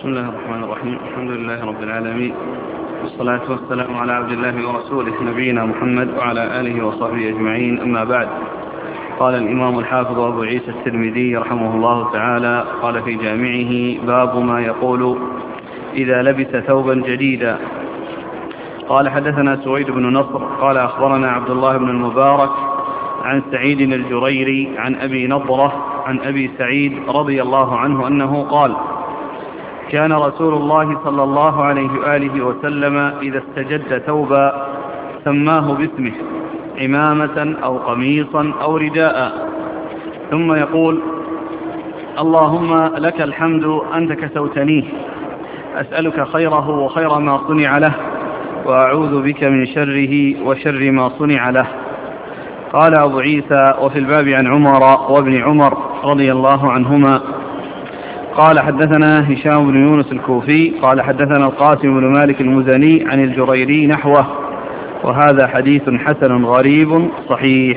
بسم الله الرحمن الرحيم. الحمد لله رب العالمين، والصلاة والسلام على عبد الله ورسوله نبينا محمد وعلى آله وصحبه أجمعين. أما بعد، قال الإمام الحافظ أبو عيسى الترمذي رحمه الله تعالى قال في جامعه: باب ما يقول إذا لبس ثوبا جديدا. قال: حدثنا سويد بن نصر قال أخبرنا عبد الله بن المبارك عن سعيد الجريري عن أبي نضرة عن أبي سعيد رضي الله عنه أنه قال: كان رسول الله صلى الله عليه وآله وسلم إذا استجد ثوبا سماه باسمه، عمامة أو قميصا أو رداء، ثم يقول: اللهم لك الحمد أنت كسوتنيه، أسألك خيره وخير ما صنع له، وأعوذ بك من شره وشر ما صنع له. قال أبو عيسى: وفي الباب عن عمر وابن عمر رضي الله عنهما. قال: حدثنا هشام بن يونس الكوفي قال: حدثنا القاسم بن مالك المزني عن الجريري نحوه، وهذا حديث حسن غريب صحيح.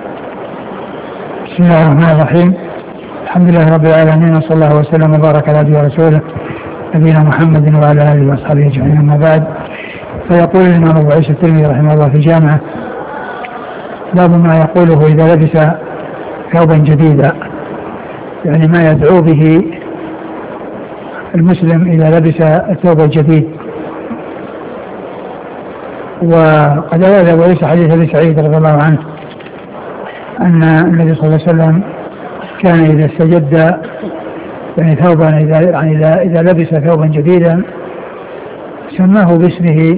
بسم الله الرحمن الرحيم. الحمد لله رب العالمين، وصلى الله وسلم وبارك على عبده ورسوله نبينا محمد وعلى آله وأصحابه أجمعين. أما بعد، فيقول الإمام أبو عيسى الترمذي رحمه الله في جامعه: باب ما يقوله إذا لبس ثوبا جديدا، يعني ما يدعو به المسلم إذا لبس الثوب الجديد. وقد أورد أبو عيسى حديث أبي سعيد رضي الله عنه أن النبي صلى الله عليه وسلم كان إذا استجد يعني ثوبا إذا لبس ثوبا جديدا سماه باسمه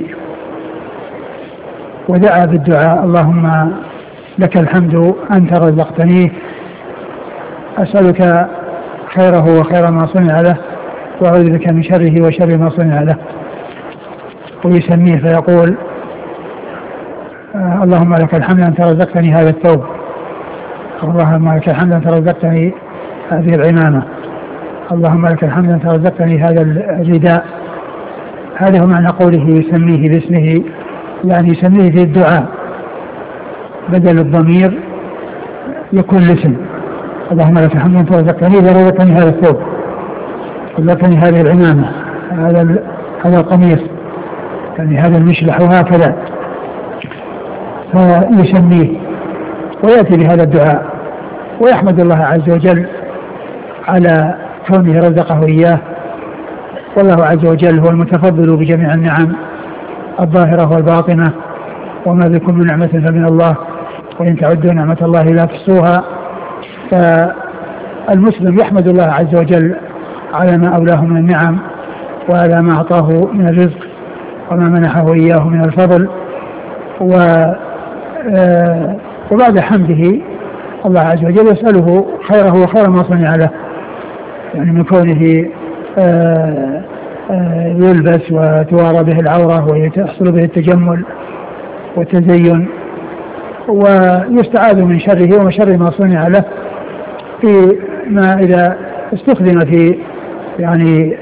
ودعا بالدعاء: اللهم لك الحمد أنت رزقتنيه، أسألك خيره وخير ما صنع له، وأعوذ بك من شره وشر ما صنع له. ويسميه فيقول: اللهم لك الحمد أنت رزقتني هذا الثوب، اللهم لك الحمد أنت رزقتني هذه العمامة، اللهم لك الحمد أنت رزقتني هذا الرداء. هذا هو معنى قوله يسميه باسمه، يعني يسميه في الدعاء بدل الضمير يكون الاسم: اللهم لك الحمد أنت رزقتني ورزقتني هذا الثوب، رزقتني هذه العمامة، هذا القميص، يعني هذا المشلح، وهكذا. فيسميه ويأتي بهذا الدعاء ويحمد الله عز وجل على كونه رزقه إياه. والله عز وجل هو المتفضل بجميع النعم الظاهرة والباطنة، وما بكم من نعمة فمن الله، وإن تعدوا نعمة الله لا تحصوها. فالمسلم يحمد الله عز وجل على ما أولاه من النعم، وعلى ما أعطاه من الرزق، وما منحه إياه من الفضل. وبعد حمده الله عز وجل يسأله خيره وخير ما صنع له، يعني من كونه يلبس وتوارى به العورة ويحصل به التجمل والتزين، ويستعاذ من شره ومن شر ما صنع له في ما إذا استخدم في يعني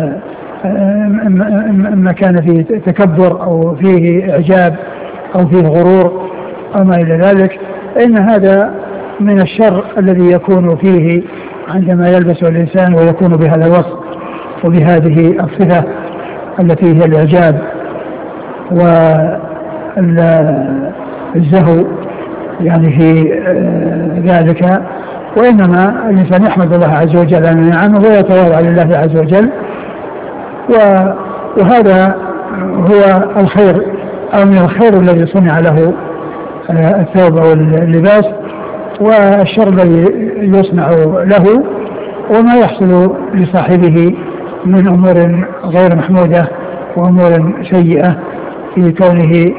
ما كان فيه تكبر أو فيه إعجاب أو فيه غرور أو ما إلى ذلك، فإن هذا من الشر الذي يكون فيه عندما يلبس الإنسان ويكون بهذا الوصف وبهذه الصفة التي هي الإعجاب والزهو يعني في ذلك. وإنما الإنسان يحمد الله عز وجل على نعمه ويتواضع لله عز وجل، وهذا هو الخير أو من الخير الذي صنع له الثوب أو اللباس، والشر الذي يصنع له وما يحصل لصاحبه من أمور غير محمودة وأمور سيئة في كونه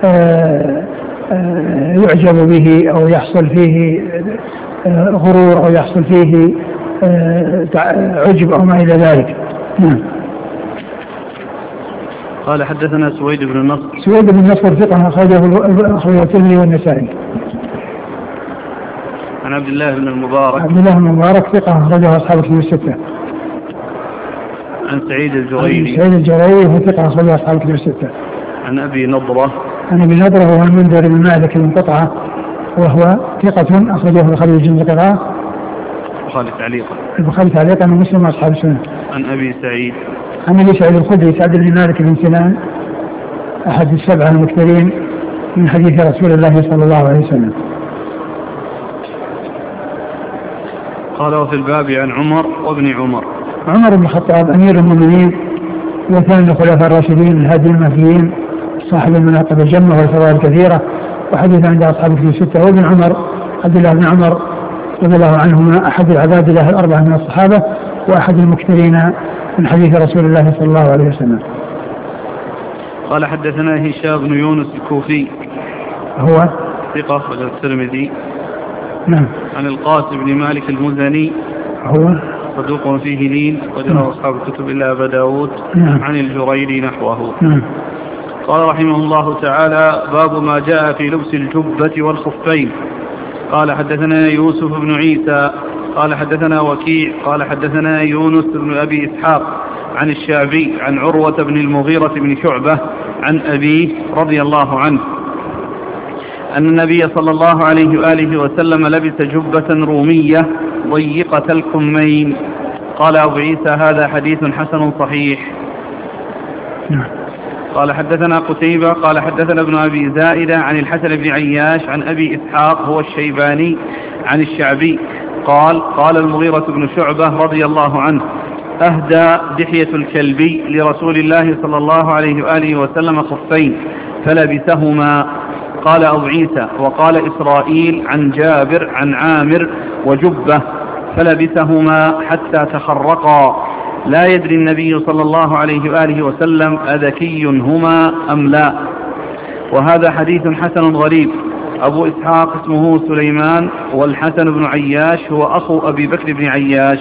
يعجب به أو يحصل فيه غرور أو يحصل فيه عجب أو ما إلى ذلك. قال: حدثنا سويد بن نصر. سويد بن نصر ثقة أخرجه الترمذي والنسائي. عن عبد الله بن المبارك. عبد الله بن المبارك ثقة أخرجه أصحاب الكتب الستة. عن سعيد الجريري. سعيد الجريري هو ثقة أخرجه أصحاب الكتب الستة. عن أبي نضرة. عن أبي نضرة وهو المنذر بن مالك المنقطعة، وهو ثقة أخرجه البخاري في القراءة. البخاري تعليقا. البخاري تعليقا ومسلم وأصحاب السنة. عن أبي سعيد. عن أبي سعيد الخدري سعد بن مالك بن سنان أحد السبعة المكثرين من حديث رسول الله صلى الله عليه وسلم. قال وفي الباب عن عمر وابن عمر. عمر بن الخطاب أمير المؤمنين وثاني الخلفاء الراشدين الهادي المهديين صاحب المناقب الجمة والفضائل الكثيرة وحديث عند أصحاب الكتب الستة. وابن عمر عبد الله بن عمر رضي الله عنهما أحد العباد الله الأربعة من الصحابة وأحد المكثرين من حديث رسول الله صلى الله عليه وسلم. قال حدثنا هشام بن يونس الكوفي هو ثقة أخرج الترمذي. نعم. عن القاسم بن مالك المزني هو صدوق فيه لين وجرى أصحاب الكتب إلا أبا داود. نعم. عن الجريري نحوه. نعم. قال رحمه الله تعالى باب ما جاء في لبس الجبة والخفين. قال حدثنا يوسف بن عيسى قال حدثنا وكيع قال حدثنا يونس بن أبي إسحاق عن الشعبي عن عروة بن المغيرة بن شعبة عن أبيه رضي الله عنه أن النبي صلى الله عليه وآله وسلم لبس جبة رومية ضيقة الكمين. قال أبو عيسى هذا حديث حسن صحيح. قال حدثنا قتيبة قال حدثنا ابن أبي زائدة عن الحسن بن عياش عن أبي إسحاق هو الشيباني عن الشعبي قال المغيرة بن شعبة رضي الله عنه أهدى دحية الكلبي لرسول الله صلى الله عليه وآله وسلم خفين فلبسهما. قال أبو عيسى وقال إسرائيل عن جابر عن عامر وجبة فلبسهما حتى تخرقا لا يدري النبي صلى الله عليه وآله وسلم أذكي هما أم لا. وهذا حديث حسن غريب. أبو إسحاق اسمه سليمان والحسن بن عياش هو أخو أبي بكر بن عياش.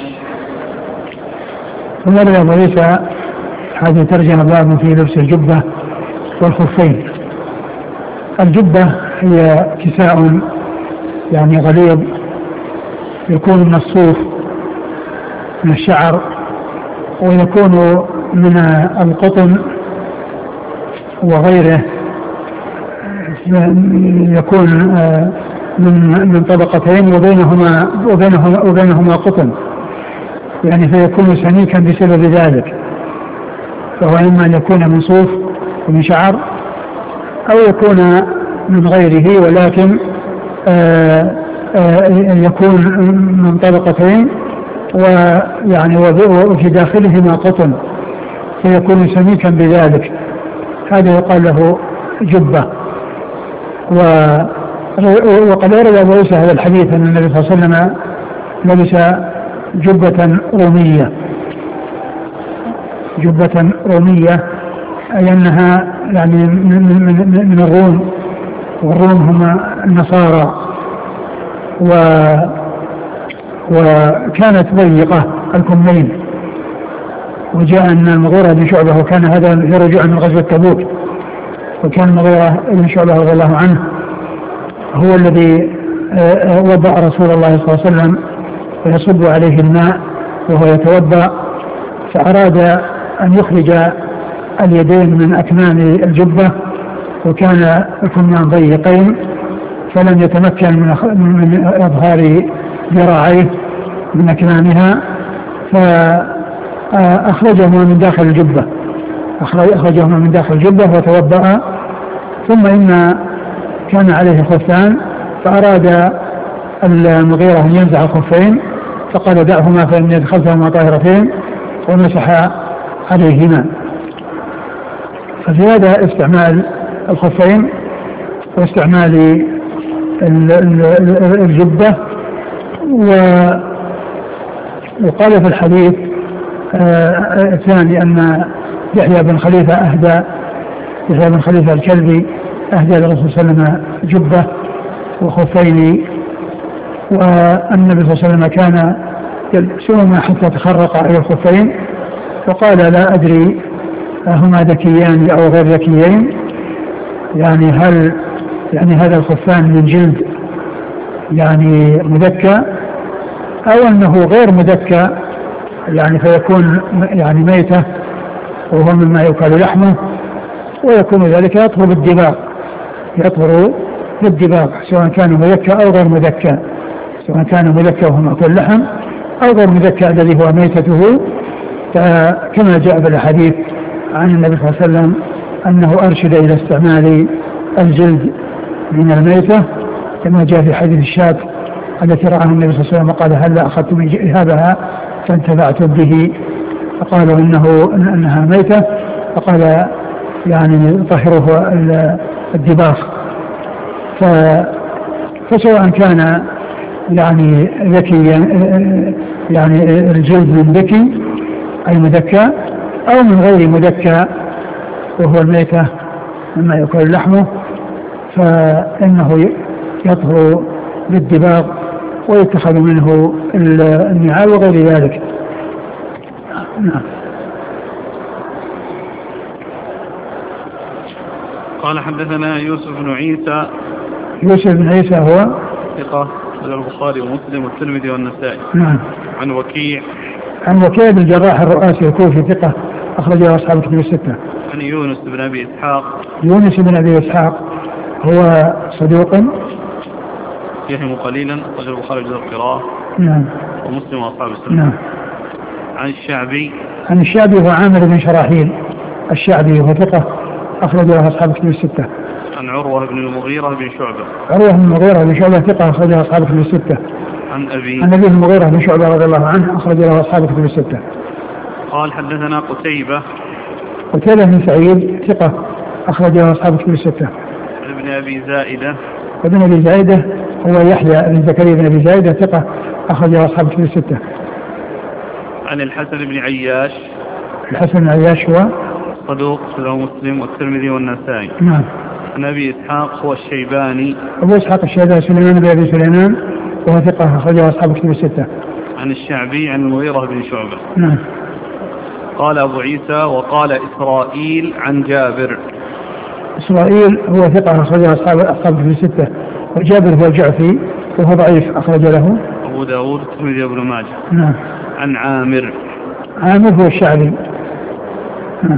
ثم روى أبو عيسى هذه ترجمة باب في لبس الجبة والخفين. الجبة هي كساء يعني غليظ يكون من الصوف من الشعر ويكون من القطن وغيره يكون من طبقتين وبينهما قطن يعني فيكون سميكا بسبب ذلك. فهو إما أن يكون من صوف ومن شعر أو يكون من غيره ولكن يكون من طبقتين ويعني وفي داخلهما قطن فيكون سميكا بذلك. هذا يقال له جبة. وقد أورد أبو عيسى هذا الحديث أن النبي صلى الله عليه وسلم لبس جبة رومية. جبة رومية أي أنها يعني من الروم والروم هم النصارى وكانت ضيقة الكمين. وجاء أن المغيرة بن شعبة وكان هذا في رجوع من غزوة تبوك وكان المغيرة بن شعبة رضي الله عنه هو الذي وضع رسول الله صلى الله عليه وسلم ويصب عليه الماء وهو يتوضأ فأراد أن يخرج اليدين من أكمام الجبة وكان الكمان ضيقين فلم يتمكن من إظهار ذراعيه من أكمامها فأخرجهما من داخل الجبة وتوضأ. ثم إن كان عليه خفان فأراد المغيرة أن ينزع الخفين فقال دعهما فإن يدخلتهما طاهرتين ومسح عليهما. ففي هذا استعمال الخفين واستعمال الجبة. وقال في الحديث الثاني أن يحيى بن خليفة الكلبي أهدى للرسول صلى الله عليه وسلم جبة وخفين والنبي صلى الله عليه وسلم كان يلبسهما حتى تخرق على الخفين فقال لا أدري هما ذكيان أو غير ذكيين يعني هل يعني هذا الخفان من جلد يعني مذكى أو أنه غير مذكى يعني فيكون يعني ميتة وهو مما يؤكل لحمه ويكون ذلك يطهر بالدباغ سواء كان مذكى أو غير مذكى سواء كان مذكى وهو مأكل لحم أو غير مذكى الذي هو ميتته فكما جاء في الحديث عن النبي صلى الله عليه وسلم أنه أرشد إلى استعمال الجلد من الميتة، كما جاء في حديث الشاة التي رآها النبي صلى الله عليه وسلم وقال هل أخذتم إهابها فانتفعتم به، فقالوا أنها ميتة، فقال يعني طهره الدباغ. فسواء كان يعني ذكي يعني الجلد من ذكي أي مذكى أو من غير مذكى وهو الميتة مما يأكل لحمه، فإنه يطهر بالدباغ ويتخذ منه النعال وغير ذلك. نعم. قال حدثنا يوسف بن عيسى. يوسف بن عيسى هو ثقة البخاري ومسلم والترمذي والنسائي. نعم. عن وكيع بن الجراح الرؤاسي الكوفي ثقة أخرجه أصحاب الكتب الستة. عن يونس بن أبي إسحاق. يونس بن أبي إسحاق هو صدوق يهم قليلا، أخرج البخاري جزء القراءة. نعم. ومسلم وأصحاب السنة. نعم. عن الشعبي هو عامر بن شراحيل الشعبي وهو ثقة أخرجه أصحاب الكتب الستة. عن عروة بن المغيرة بن شعبة. ثقة أخرجه أصحاب الكتب الستة. عن أبي المغيرة بن شعبة رضي الله عنه أخرجه أصحاب الكتب الستة. قال حدثنا قتيبة بن سعيد ثقة أخرجه أصحاب الكتب الستة. ابن أبي زائدة. هو يحيى بن زكريا بن أبي زائدة ثقة أخرجه أصحاب الكتب الستة. عن الحسن بن عياش. هو صدوق له مسلم والترمذي والنسائي. نعم. عن أبي إسحاق هو الشيباني. سليمان بن أبي سليمان وهو ثقة أخرجه أصحاب الكتب الستة. عن الشعبي عن المغيرة بن شعبة. نعم. قال أبو عيسى وقال إسرائيل عن جابر. إسرائيل هو ثقة أخرجه أصحاب الكتب الستة، وجابر هو الجعفي وهو ضعيف أخرج له أبو داود والترمذي وابن ماجه. نعم. عن عامر هو الشعبي. نعم.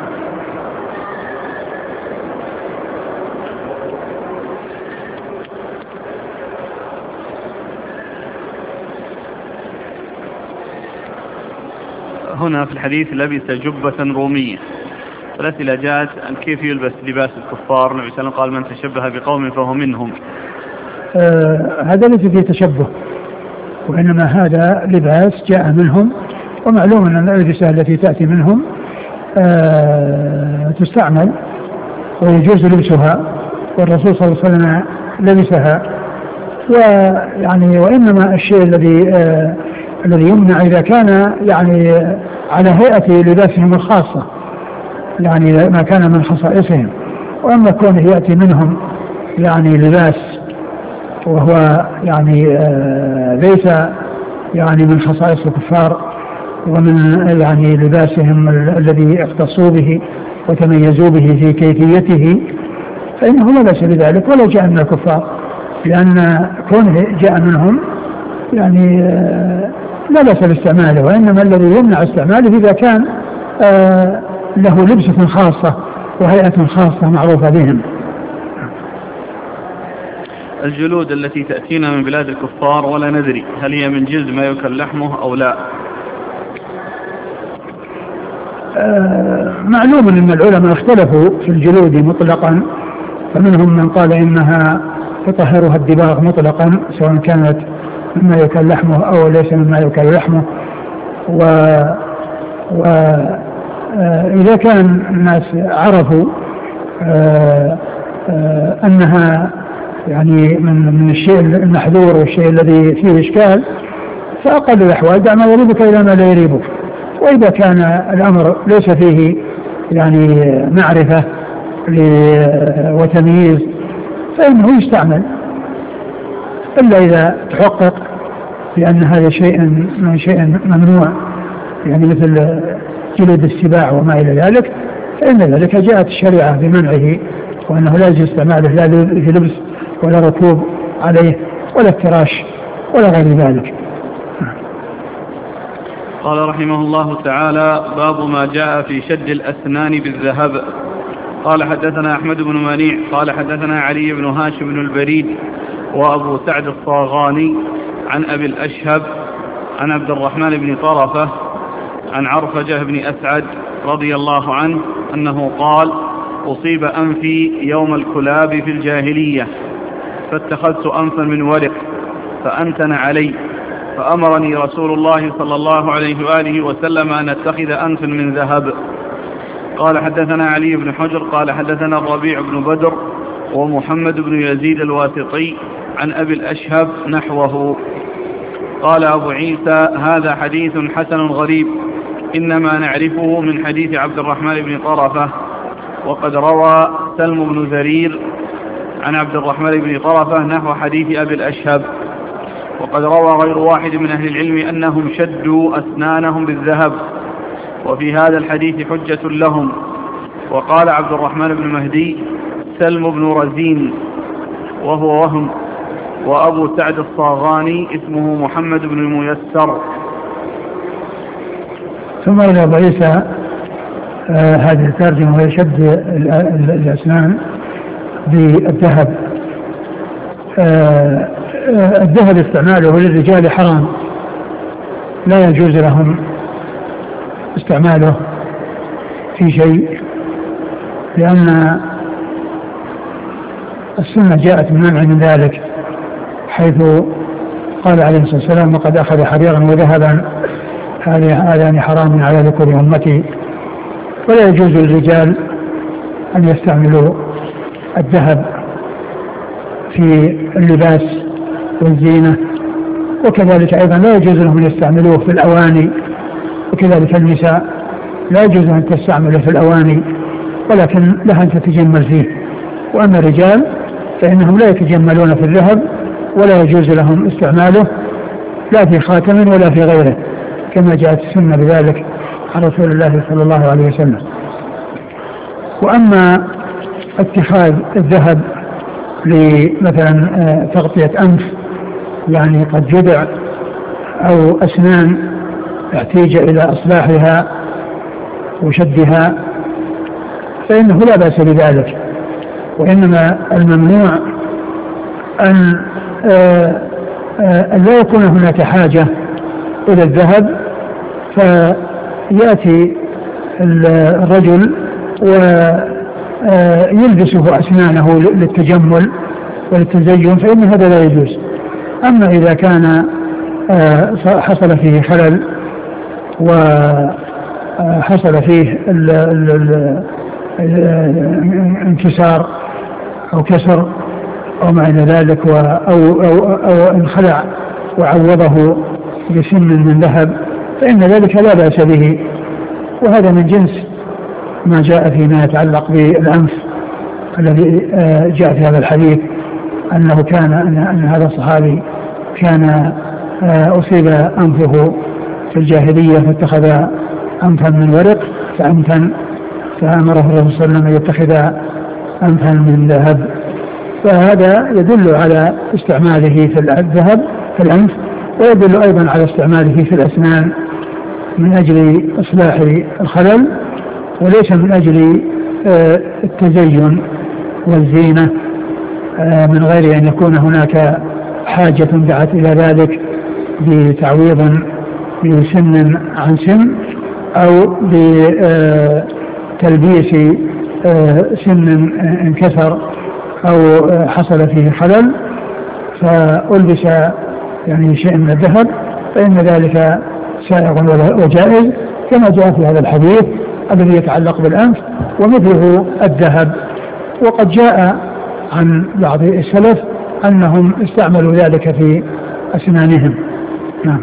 هنا في الحديث لبس جبة رومية، والأسئلة جاءت عن كيف يلبس لباس الكفار. النبي صلى الله عليه وسلم قال من تشبه بقوم فهو منهم. هذا ليس فيه تشبه، وإنما هذا لباس جاء منهم، ومعلوم أن الألبسة التي تأتي منهم تستعمل ويجوز لبسها، والرسول صلى الله عليه وسلم لبسها. وإنما الشيء الذي يمنع إذا كان يعني على هيئة لباسهم الخاصة، يعني ما كان من خصائصهم. وأما كونه يأتي منهم يعني لباس وهو يعني ليس يعني من خصائص الكفار ومن يعني لباسهم الذي اختصوا به وتميزوا به في كيفيته، فإنه لا بأس بذلك ولو جاء من الكفار، لأن كونه جاء منهم يعني لا بأس باستعماله. وإنما الذي يمنع استعماله إذا كان له لبسة خاصة وهيئة خاصة معروفة بهم. الجلود التي تأتينا من بلاد الكفار ولا ندري هل هي من جلد ما يؤكل لحمه أو لا؟ معلوم أن العلماء اختلفوا في الجلود مطلقا، فمنهم من قال إنها تطهرها الدباغ مطلقا سواء كانت مما يؤكل لحمه أو ليس مما يؤكل لحمه. وإذا كان الناس عرفوا أنها يعني من الشيء المحذور والشيء الذي فيه إشكال، فأقل الأحوال دع ما يريبك إلى ما لا يريبك. وإذا كان الأمر ليس فيه يعني معرفة وتمييز فإنه يستعمل، إلا إذا تحقق بأن هذا شيء ممنوع، يعني مثل جلد السباع وما إلى ذلك، فإن ذلك جاءت الشريعة بمنعه، وأنه لا يجوز استعماله لا في لبس ولا ركوب عليه ولا افتراش ولا غير ذلك. قال رحمه الله تعالى: باب ما جاء في شد الأسنان بالذهب. قال حدثنا أحمد بن منيع قال حدثنا علي بن هاشم بن البريد وأبو سعد الصاغاني عن أبي الأشهب عن عبد الرحمن بن طرفة عن عرفجة بن أسعد رضي الله عنه أنه قال: أصيب أنفي يوم الكلاب في الجاهلية، فاتخذت أنفا من ورق فأنتن علي، فأمرني رسول الله صلى الله عليه وآله وسلم أن أتخذ أنفا من ذهب. قال: حدثنا علي بن حجر قال: حدثنا الربيع بن بدر ومحمد بن يزيد الواسطي عن أبي الأشهب نحوه. قال أبو عيسى: هذا حديث حسن غريب، إنما نعرفه من حديث عبد الرحمن بن طرفة. وقد روى سلم بن زرير عن عبد الرحمن بن طرفة نحو حديث أبي الأشهب. وقد روى غير واحد من أهل العلم أنهم شدوا أسنانهم بالذهب، وفي هذا الحديث حجة لهم. وقال عبد الرحمن بن مهدي: سلم بن رزين، وهو وهم. وأبو سعد الصاغاني اسمه محمد بن الميسر. ثم روى أبو عيسى هذه الترجمة وهي شد الأسنان بالذهب. الذهب استعماله للرجال حرام، لا يجوز لهم استعماله في شيء، لأن السنة جاءت بمنع من ذلك، حيث قال عليه الصلاة والسلام: وقد أخذ حريرا وذهبا هذان حرام على ذكور أمتي. ولا يجوز للرجال أن يستعملوا الذهب في اللباس والزينة، وكذلك أيضا لا يجوز لهم أن يستعملوه في الأواني، وكذلك النساء لا يجوز أن تستعمله في الأواني، ولكن لها أن تتجمل فيه. وأما الرجال فإنهم لا يتجملون في الذهب، ولا يجوز لهم استعماله لا في خاتم ولا في غيره، كما جاءت السنة بذلك عن رسول الله صلى الله عليه وسلم. وأما اتخاذ الذهب لمثلا تغطية أنف، يعني قد جدع أو أسنان احتاج إلى إصلاحها وشدها، فإنه لا بأس بذلك. وإنما الممنوع أن لا يكون هناك حاجة إلى الذهب، فيأتي الرجل ويلبسه أسنانه للتجمل وللتزين، فإن هذا لا يجوز. أما إذا كان حصل فيه خلل وحصل فيه انكسار أو كسر أو ما إلى ذلك، أو انخلع وعوضه بسن من ذهب، فإن ذلك لا بأس به. وهذا من جنس ما جاء فيما يتعلق بالأنف الذي جاء في هذا الحديث، أنه كان أن هذا الصحابي كان أصيب أنفه في الجاهلية فاتخذ أنفا من ورق فأمره الرسول صلى الله عليه وسلم أن يتخذ أنفا من ذهب. فهذا يدل على استعماله في الذهب في الأنف، ويدل أيضا على استعماله في الأسنان من أجل إصلاح الخلل، وليس من أجل التزين والزينة، من غير أن يكون هناك حاجة دعت إلى ذلك بتعويض بسن عن سن، أو بتلبيس سن انكسر أو حصل فيه خلل فألبس يعني شيء من الذهب، فإن ذلك سائغ وجائز، كما جاء في هذا الحديث الذي يتعلق بالأنف ومثله الذهب. وقد جاء عن بعض السلف أنهم استعملوا ذلك في أسنانهم. نعم.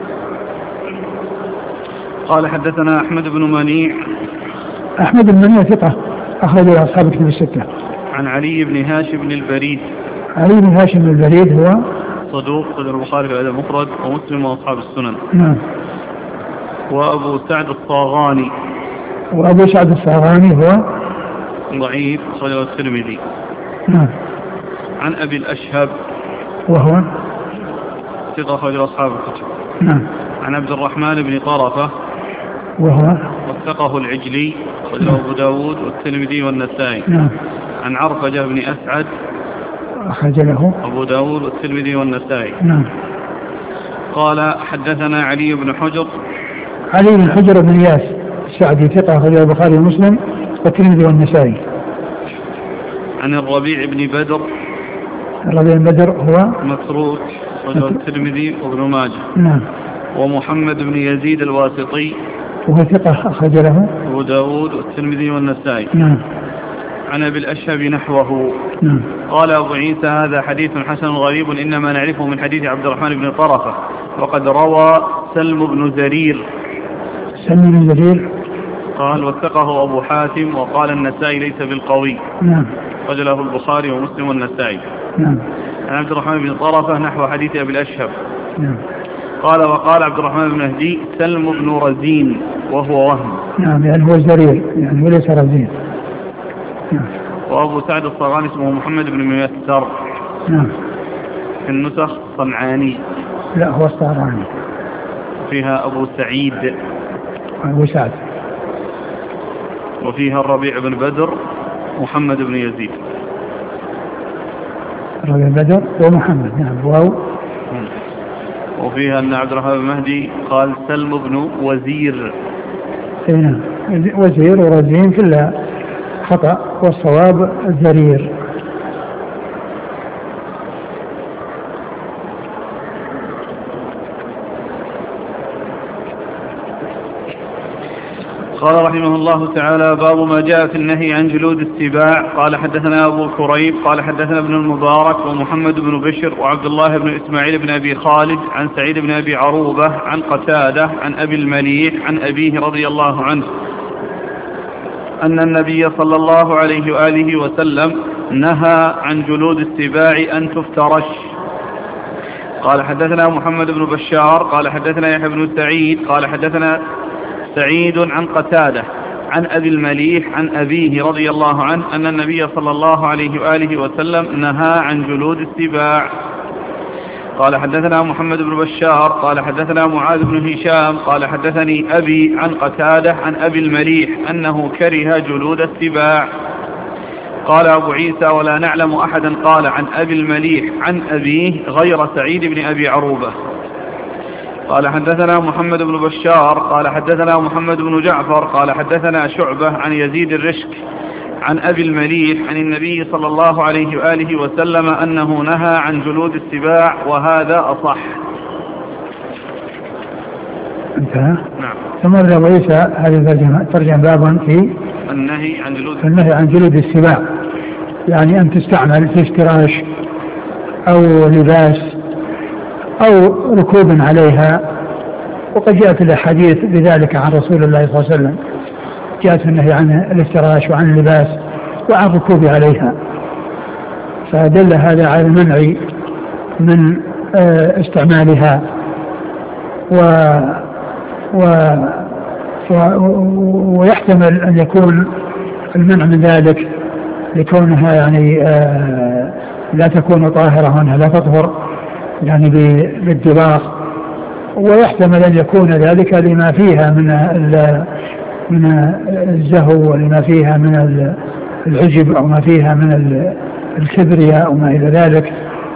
قال: حدثنا أحمد بن منيع. أحمد بن منيع ثقة أخرج له أصحاب الكتب الستة. عن علي بن هاشم بن البريد. علي بن هاشم بن البريد هو صدوق، صدر البخاري في الأدب المفرد ومسلم وأصحاب السنن. نعم. وأبو سعد الصاغاني. وأبو سعد الصاغاني هو ضعيف، صدر الترمذي. نعم. عن أبي الأشهب وهو ثقة أخرج أصحاب الكتب. نعم. عن عبد الرحمن بن طرفة وهو وثقه العجلي، صدر أبو داود والترمذي والنسائي. نعم. عن عرفجة بن أسعد أخرج له أبو داود والترمذي والنسائي. نعم. قال: حدثنا علي بن حجر. علي بن حجر بن إياس السعدي ثقة أخرجه البخاري ومسلم والترمذي والنسائي. عن الربيع بن بدر. الربيع بن بدر هو متروك أخرجه الترمذي وابن ماجه. نعم. ومحمد بن يزيد الواسطي وهو ثقة أخرج له أبو داود والترمذي والنسائي. نعم. عن أبي الأشهب نحوه. نعم. قال أبو عيسى هذا حديث حسن غريب إنما نعرفه من حديث عبد الرحمن بن طرفة وقد روى سلم بن زرير. سلم بن زرير قال وثقه أبو حاتم وقال النسائي ليس بالقوي. نعم. رجله البخاري ومسلم والنسائي. نعم. عن عبد الرحمن بن طرفة نحو حديث أبي الأشهب. نعم. قال وقال عبد الرحمن بن مهدي سلم بن رزين وهو وهم. نعم يعني هو زرير يعني وليس رزين. نعم. وأبو سعد الصغاني اسمه محمد بن ميسر. نعم. في النسخ صنعاني. لا هو الصهراني. فيها أبو سعيد. أبو سعد. وفيها الربيع بن بدر محمد بن يزيد. الربيع بن بدر ومحمد. نعم. واو. وفيها أن عبد الرحمن بن مهدي قال سلم بن وزير. نعم. وزير ورزين كلها خطأ والصواب الزرير. قال رحمه الله تعالى باب ما جاء في النهي عن جلود السباع. قال حدثنا أبو كريب قال حدثنا ابن المبارك ومحمد بن بشر وعبد الله بن إسماعيل بن أبي خالد عن سعيد بن أبي عروبة عن قتادة عن أبي المليح عن أبيه رضي الله عنه أن النبي صلى الله عليه وآله وسلم نهى عن جلود السباع أن تفترش. قال حدثنا محمد بن بشار قال حدثنا يحيى بن سعيد قال حدثنا سعيد عن قتادة عن أبي المليح عن أبيه رضي الله عنه أن النبي صلى الله عليه وآله وسلم نهى عن جلود السباع. قال حدثنا محمد بن بشار قال حدثنا معاذ بن هشام قال حدثني أبي عن قتادة عن أبي المليح أنه كره جلود السباع. قال أبو عيسى ولا نعلم أحدا قال عن أبي المليح عن أبيه غير سعيد بن أبي عروبة. قال حدثنا محمد بن بشار قال حدثنا محمد بن جعفر قال حدثنا شعبة عن يزيد الرشك عن أبي المليح عن النبي صلى الله عليه وآله وسلم أنه نهى عن جلود السباع وهذا أصح. انتهى. نعم. ثم أبو عيسى هذه ترجم بابا في النهي عن جلود السباع يعني أن تستعمل في افتراش أو لباس أو ركوب عليها. وقد جاءت الأحاديث بذلك عن رسول الله صلى الله عليه وسلم جاءت النهي عن الافتراش وعن اللباس وعن الركوب عليها. فدل هذا على المنع من استعمالها ويحتمل أن يكون المنع من ذلك لكونها يعني لا تكون طاهرة وأنها لا تطهر يعني بالدباغ. ويحتمل أن يكون ذلك لما فيها من الزهو ولما فيها من العجب أو ما فيها من الكبرياء أو ما إلى ذلك.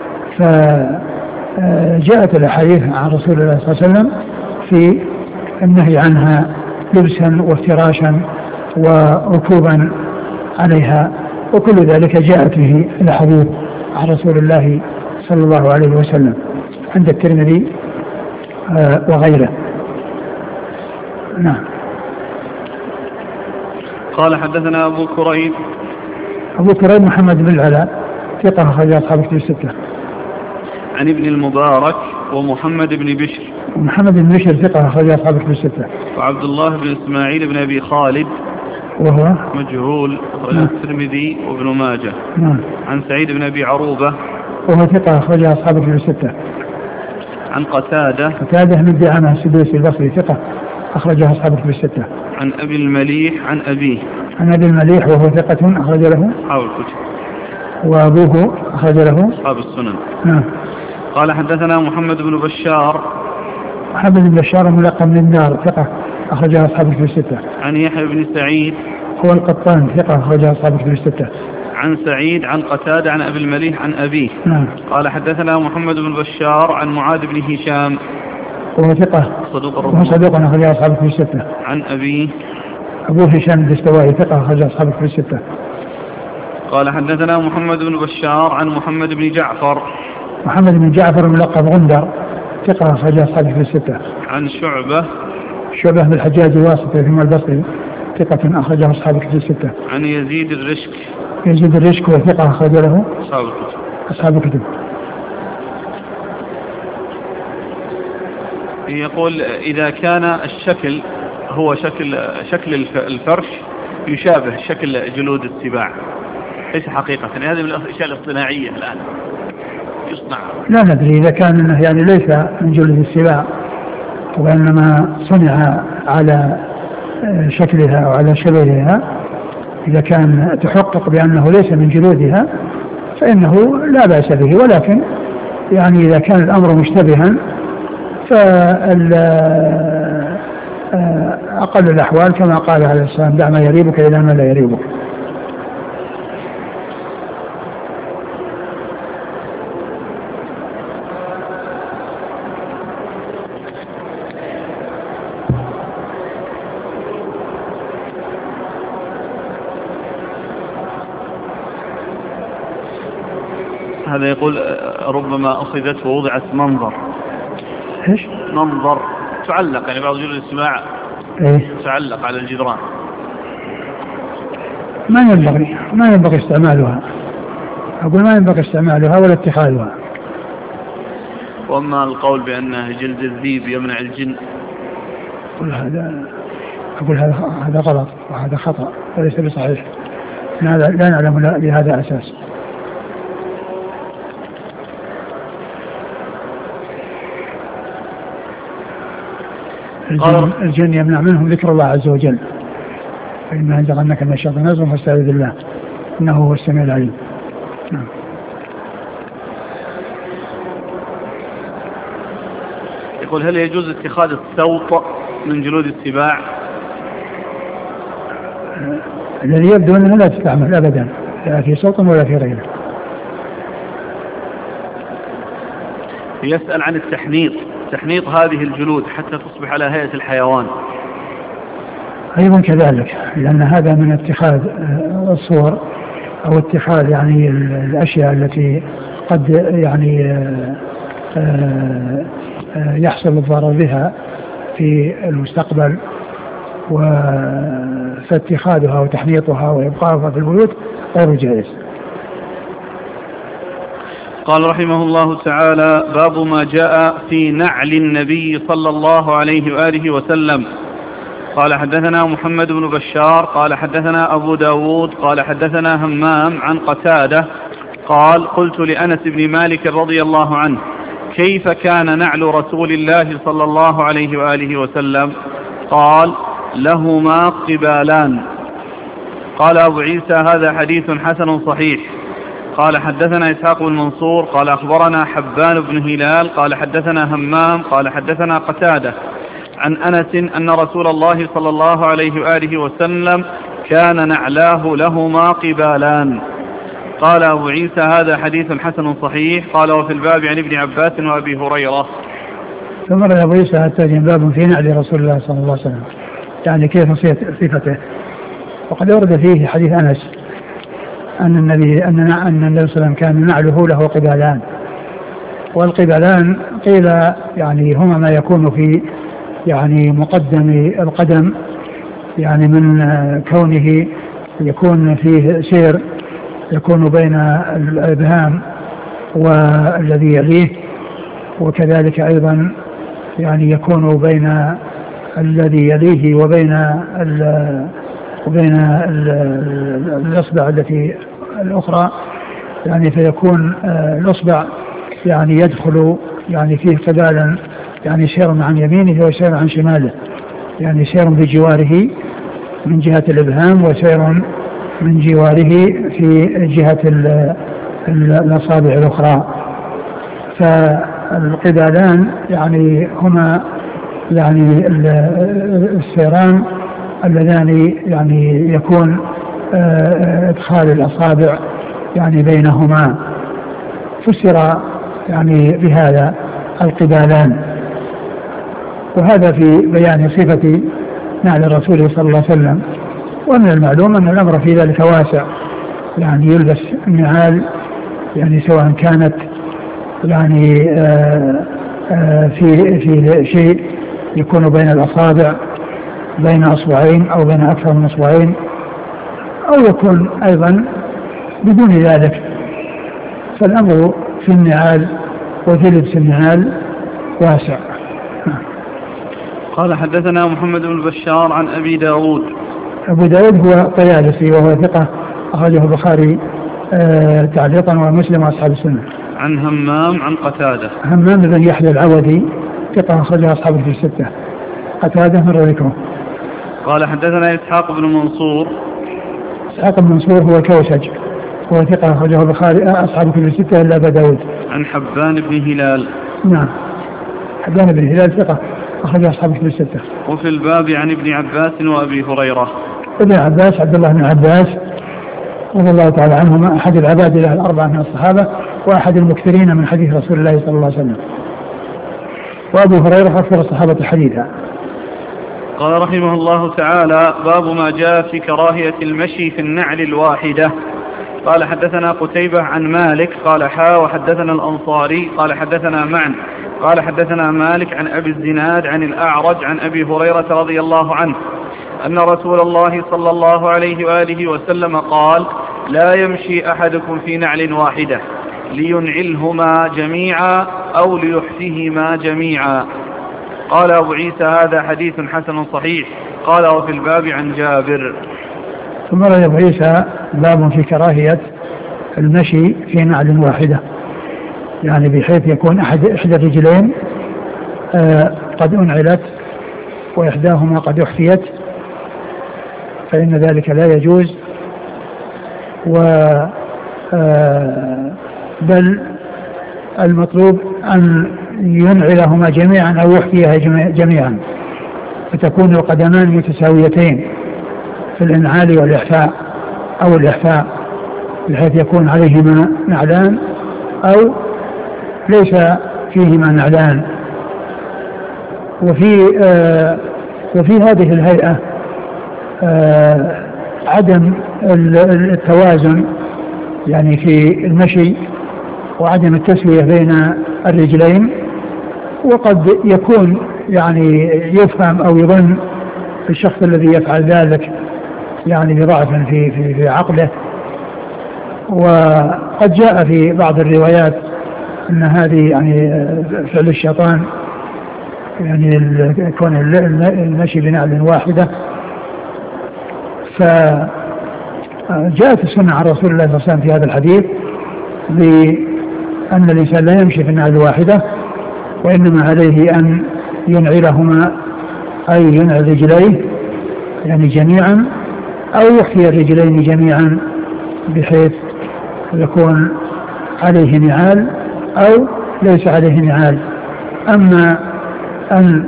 فجاءت الأحاديث عن رسول الله صلى الله عليه وسلم في النهي عنها لبسا وافتراشا وركوبا عليها وكل ذلك جاءت به الأحاديث عن رسول الله صلى الله عليه وسلم عند الترمذي وغيره. نعم. قال حدثنا أبو كريب محمد بن العلاء ثقة أخرج أصحاب الكتب الستة. عن ابن المبارك ومحمد بن بشر. ومحمد بن بشر ثقة أخرج أصحاب الكتب الستة. وعبد الله بن إسماعيل بن أبي خالد وهو مجهول أخرج الترمذي وابن ماجه. نعم. عن سعيد بن أبي عروبة وهو ثقة أخرج أصحاب الكتب الستة. عن قتادة من دعامة السدوسي البصري ثقة أخرجها أصحاب الكتب الستة. عن أبي المليح عن أبيه. عن أبي المليح وهو ثقة أخرج له أصحاب الكتب. وأبوه أخرج له أصحاب السنن. نعم. قال حدثنا محمد بن بشار. محمد بن بشار ملقب من النار ثقة أخرجها أصحاب الكتب الستة. عن يحيى بن سعيد هو القطان ثقة أخرجها أصحاب الكتب الستة. عن سعيد عن قتادة عن أبي المليح عن أبيه. نعم. قال حدثنا محمد بن بشار عن معاذ بن هشام. وهو ثقة صدوق أخرج أصحاب الكتب الستة. عن أبي أبو هشام الدستوائي ثقة أخرج أصحاب الكتب الستة. قال حدثنا محمد بن بشار عن محمد بن جعفر. محمد بن جعفر ملقب غندر ثقة أخرج أصحاب الكتب الستة. عن شعبة بن الحجاج الواسطي ثم البصري ثقة أخرجه أصحاب الكتب الستة. عن يزيد الرشك وثقة أخرج له أصحاب الكتب. يقول إذا كان الشكل هو شكل الفرش يشابه شكل جلود السباع، ليس حقيقة هذه من الأشياء الاصطناعية الآن يصنع. لا ندري إذا كان يعني ليس من جلود السباع وإنما صنع على شكلها أو على شبهها، إذا كان تحقق بأنه ليس من جلودها فإنه لا بأس به، ولكن يعني إذا كان الأمر مشتبها فأقل الأحوال كما قال عليه السلام دع ما يريبك إلى ما لا يريبك. هذا يقول ربما أخذت ووضعت منظر. إيش؟ منظر تعلق، يعني بعض جلود السماع تعلق على الجدران. ما ينبغي استعمالها، أقول ما ينبغي استعمالها ولا اتخاذها. وأما القول بأنه جلد الذيب يمنع الجن، أقول هذا غلط وهذا خطأ وليس بصحيح، لا نعلم لهذا أساس. الجن يمنع منهم ذكر الله عز وجل، فإما ينزغنك من الشيطان نزغ فاستعذ بالله إنه هو السميع العليم. نعم. يقول هل يجوز اتخاذ السوط من جلود السباع؟ الذي يبدو أنه لا تستعمل أبدا، لا في صوت ولا في غيره. يسأل عن تحنيط هذه الجلود حتى تصبح على هيئة الحيوان. أيضا كذلك، لأن هذا من اتخاذ الصور أو اتخاذ يعني الأشياء التي قد يعني يحصل الضرر بها في المستقبل، فاتخاذها وتحنيطها وإبقائها في البيوت غير جائز. قال رحمه الله تعالى: باب ما جاء في نعل النبي صلى الله عليه وآله وسلم. قال حدثنا محمد بن بشار قال حدثنا أبو داود قال حدثنا همام عن قتادة قال: قلت لأنس بن مالك رضي الله عنه: كيف كان نعل رسول الله صلى الله عليه وآله وسلم؟ قال: لهما قبالان. قال أبو عيسى: هذا حديث حسن صحيح. قال حدثنا إسحاق بن منصور قال أخبرنا حبان بن هلال قال حدثنا همام قال حدثنا قتادة عن أنس أن رسول الله صلى الله عليه وآله وسلم كان نعلاه لهما قبالان. قال أبو عيسى: هذا حديث حسن صحيح. قال: وفي الباب عن ابن عباس وأبي هريرة. ثم رأى أبو عيسى التاجين باب في نعل رسول الله صلى الله عليه وسلم، يعني كيف صفته. وقد ورد فيه حديث أنس أن النبي صلى الله عليه وسلم كان نعله له قبالان، والقبالان قيل يعني هما ما يكون في يعني مقدم القدم، يعني من كونه يكون فيه سير يكون بين الإبهام والذي يليه، وكذلك أيضا يعني يكون بين الذي يليه وبين الأصبع التي الأخرى، يعني فيكون الأصبع يعني يدخل يعني فيه قبالا، يعني سير عن يمينه وسير عن شماله، يعني سير بجواره من جهة الإبهام وسير من جواره في جهة الأصابع الأخرى. فالقبالان يعني هما يعني السيران اللذان يعني يكون ادخال الأصابع يعني بينهما، فسر يعني بهذا القبالان. وهذا في بيان صفة نعل الرسول صلى الله عليه وسلم. ومن المعلوم أن الأمر في ذلك واسع، يعني يلبس النعال يعني سواء كانت يعني في شيء يكون بين الأصابع، بين أصبعين أو بين أكثر من أصبعين، أو يكون أيضا بدون ذلك. فالأمر في النعال وفي لبس النعال واسع. قال حدثنا محمد بن بشار عن أبي داود. أبو داود هو طيالسي وهو ثقة أخرجه البخاري تعليقا ومسلم وأصحاب السنة. عن همام عن قتادة. همام بن يحيى العودي ثقة أخرجه أصحاب في الستة. قتادة مر ذكره. قال حدثنا إسحاق بن منصور. إسحاق بن منصور هو كوسج هو ثقة أخرجه البخاري أصحاب في الستة إلا أبا داود. عن حبان بن هلال. نعم حبان بن هلال ثقة أخرجه أصحاب في الستة. وفي الباب عن ابن عباس وأبي هريرة. ابن عباس عبد الله بن عباس رضي الله تعالى عنهما أحد العباد له الأربعة من الصحابة وأحد المكثرين من حديث رسول الله صلى الله عليه وسلم. وأبو هريرة أكثر الصحابة حديثا. قال رحمه الله تعالى: باب ما جاء في كراهية المشي في النعل الواحدة. قال حدثنا قتيبة عن مالك قال وحدثنا الأنصاري قال حدثنا معن قال حدثنا مالك عن أبي الزناد عن الأعرج عن أبي هريرة رضي الله عنه أن رسول الله صلى الله عليه وآله وسلم قال: لا يمشي أحدكم في نعل واحدة لينعلهما جميعا أو ليحفهما جميعا. قال أبو عيسى: هذا حديث حسن صحيح. قال: وفي الباب عن جابر. ثم رأي أبو عيسى باب في كراهية المشي في نعل واحدة، يعني بحيث يكون إحدى الرجلين قد أنعلت وإحداهما قد أحفيت، فإن ذلك لا يجوز. بل المطلوب أن ينعلهما جميعا أو يحفيها جميعا، فتكون القدمان متساويتين في الإنعال والإحفاء أو الإحفاء، بحيث يكون عليهما نعلان أو ليس فيهما نعلان. وفي هذه الهيئة عدم التوازن يعني في المشي وعدم التسوية بين الرجلين، وقد يكون يعني يفهم أو يظن الشخص الذي يفعل ذلك يعني بضعف في عقله. وقد جاء في بعض الروايات أن هذه يعني فعل الشيطان، يعني كون المشي بنعل واحدة. فجاءت السنة عن رسول الله صلى الله عليه وسلم في هذا الحديث بأن الإنسان لا يمشي في النعل واحدة، وإنما عليه أن ينعلهما، أي ينعل رجليه يعني جميعا أو يحفي الرجلين جميعا بحيث يكون عليه نعال أو ليس عليه نعال. أما أن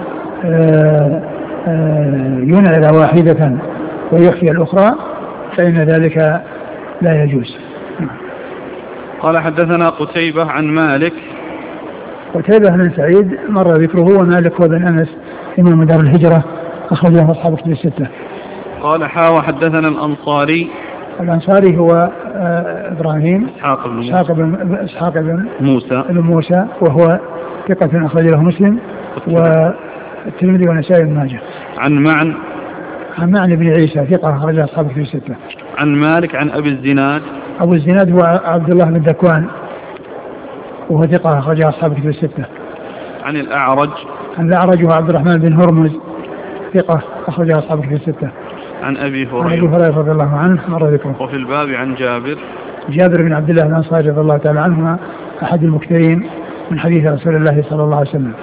ينعل واحدة ويحفي الأخرى فإن ذلك لا يجوز. قال حدثنا قتيبة عن مالك. قتيبة بن سعيد مر ذكره، ومالك هو بن أنس إمام دار الهجرة أخرجه أصحاب الكتب الستة. قال وحدثنا الأنصاري. الأنصاري هو إبراهيم إسحاق بن موسى وهو ثقة أخرج له مسلم والترمذي والنسائي بن ماجه. عن معن بن عيسى ثقة أخرج أصحاب الكتب الستة. عن مالك عن أبي الزناد. أبو الزناد هو عبد الله بن ذكوان وهو ثقة أخرج أصحاب الكتب الستة. عن الأعرج هو عبد الرحمن بن هرمز ثقة أخرج أصحاب الكتب الستة. عن أبي هريرة رضي الله عنه مر ذكره. وفي الباب عن جابر بن عبد الله الأنصاري رضي الله تعالى عنهما أحد المكثرين من حديث رسول الله صلى الله عليه وسلم.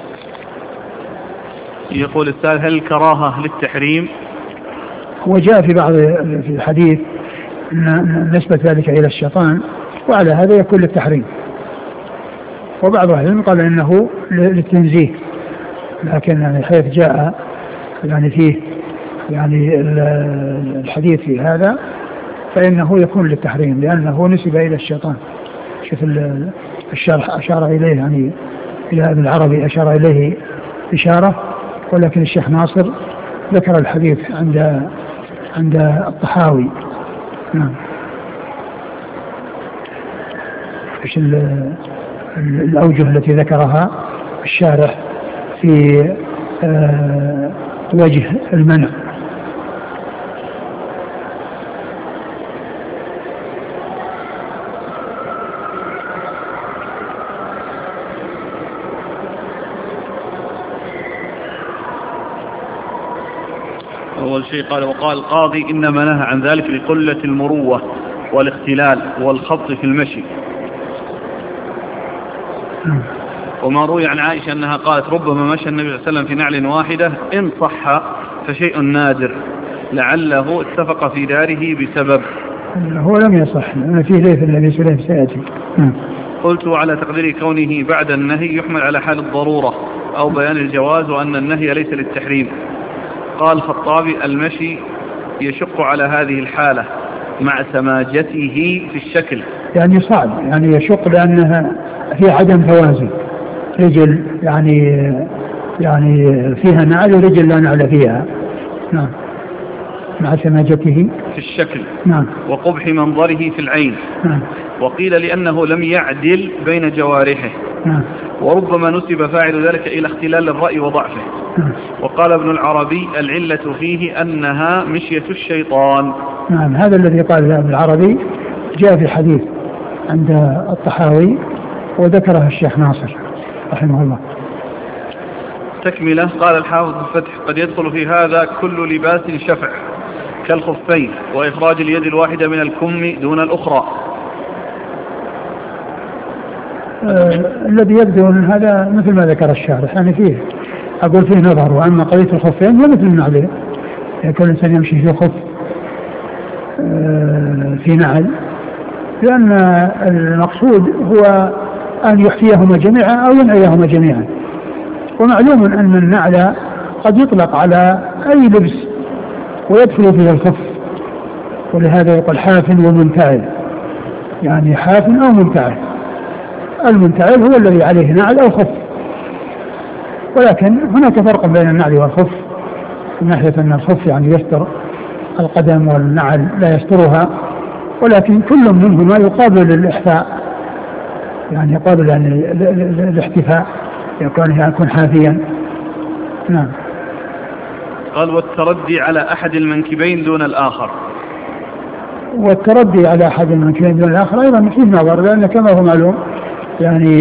يقول السائل: هل الكراهة للتحريم؟ هو جاء في بعض في الحديث أن نسبة ذلك إلى الشيطان، وعلى هذا يكون للتحريم. وبعض أهل العلم قال إنه للتنزيه، لكن يعني حيث جاء يعني فيه يعني الحديث في هذا فإنه يكون للتحريم، لأنه نسب إلى الشيطان. شوف الشرح أشار إليه يعني إلى ابن العربي أشار إليه إشارة، ولكن الشيخ ناصر ذكر الحديث عند الطحاوي. نعم. ايش الأوجه التي ذكرها الشارح في وجه المنع؟ أول شيء قال: وقال القاضي إنما نهى عن ذلك لقلة المروة والاختلال والخبط في المشي. وما روي عن عائشة أنها قالت: ربما مشى النبي صلى الله عليه وسلم في نعل واحدة، إن صح فشيء نادر لعله اتفق في داره بسبب. هو لم يصح، أنا فيه ليث الذي سليم سيأتي. قلت: على تقدير كونه بعد النهي يحمل على حال الضرورة أو بيان الجواز، وأن النهي ليس للتحريم. قال الخطابي: المشي يشق على هذه الحالة مع سماجته في الشكل، يعني صعب، يعني يشق لأنها في عدم توازن، رجل يعني فيها نعل ورجل لا نعل فيها. نعم. مع سماجته في الشكل. نعم. وقبح منظره في العين. نعم. وقيل لأنه لم يعدل بين جوارحه. نعم. وربما نسب فاعل ذلك إلى اختلال الرأي وضعفه. نعم. وقال ابن العربي: العلة فيه أنها مشية الشيطان. نعم، هذا الذي قال ابن العربي جاء في حديث عند الطحاوي وذكره الشيخ ناصر رحمه الله. تكملة. قال الحافظ الفتح: قد يدخل في هذا كل لباس شفع كالخفين، وإخراج اليد الواحدة من الكم دون الأخرى. الذي يبدو من هذا مثل ما ذكر الشارح، يعني فيه أقول فيه نظر. وأما قضية الخفين ومثل النعل، يكون الإنسان يمشي في خف في نعل، لأن المقصود هو أن يحفيهما جميعا أو ينعيهما جميعا. ومعلوم أن النعل قد يطلق على أي لبس ويدخل فيه الخف، ولهذا يقول حاف ومنتعل، يعني حاف أو منتعل. المنتعل هو الذي عليه نعل أو خف، ولكن هناك فرق بين النعل والخف من ناحية أن الخف يعني يستر القدم والنعل لا يسترها، ولكن كل منهما يقابل الإحفاء، يعني يقابل يعني الاحتفاء، يكون حافيا. نعم. قال: والتردي على أحد المنكبين دون الآخر. والتردي على أحد المنكبين دون الآخر أيضا فيه نظر، لأن كما هو معلوم يعني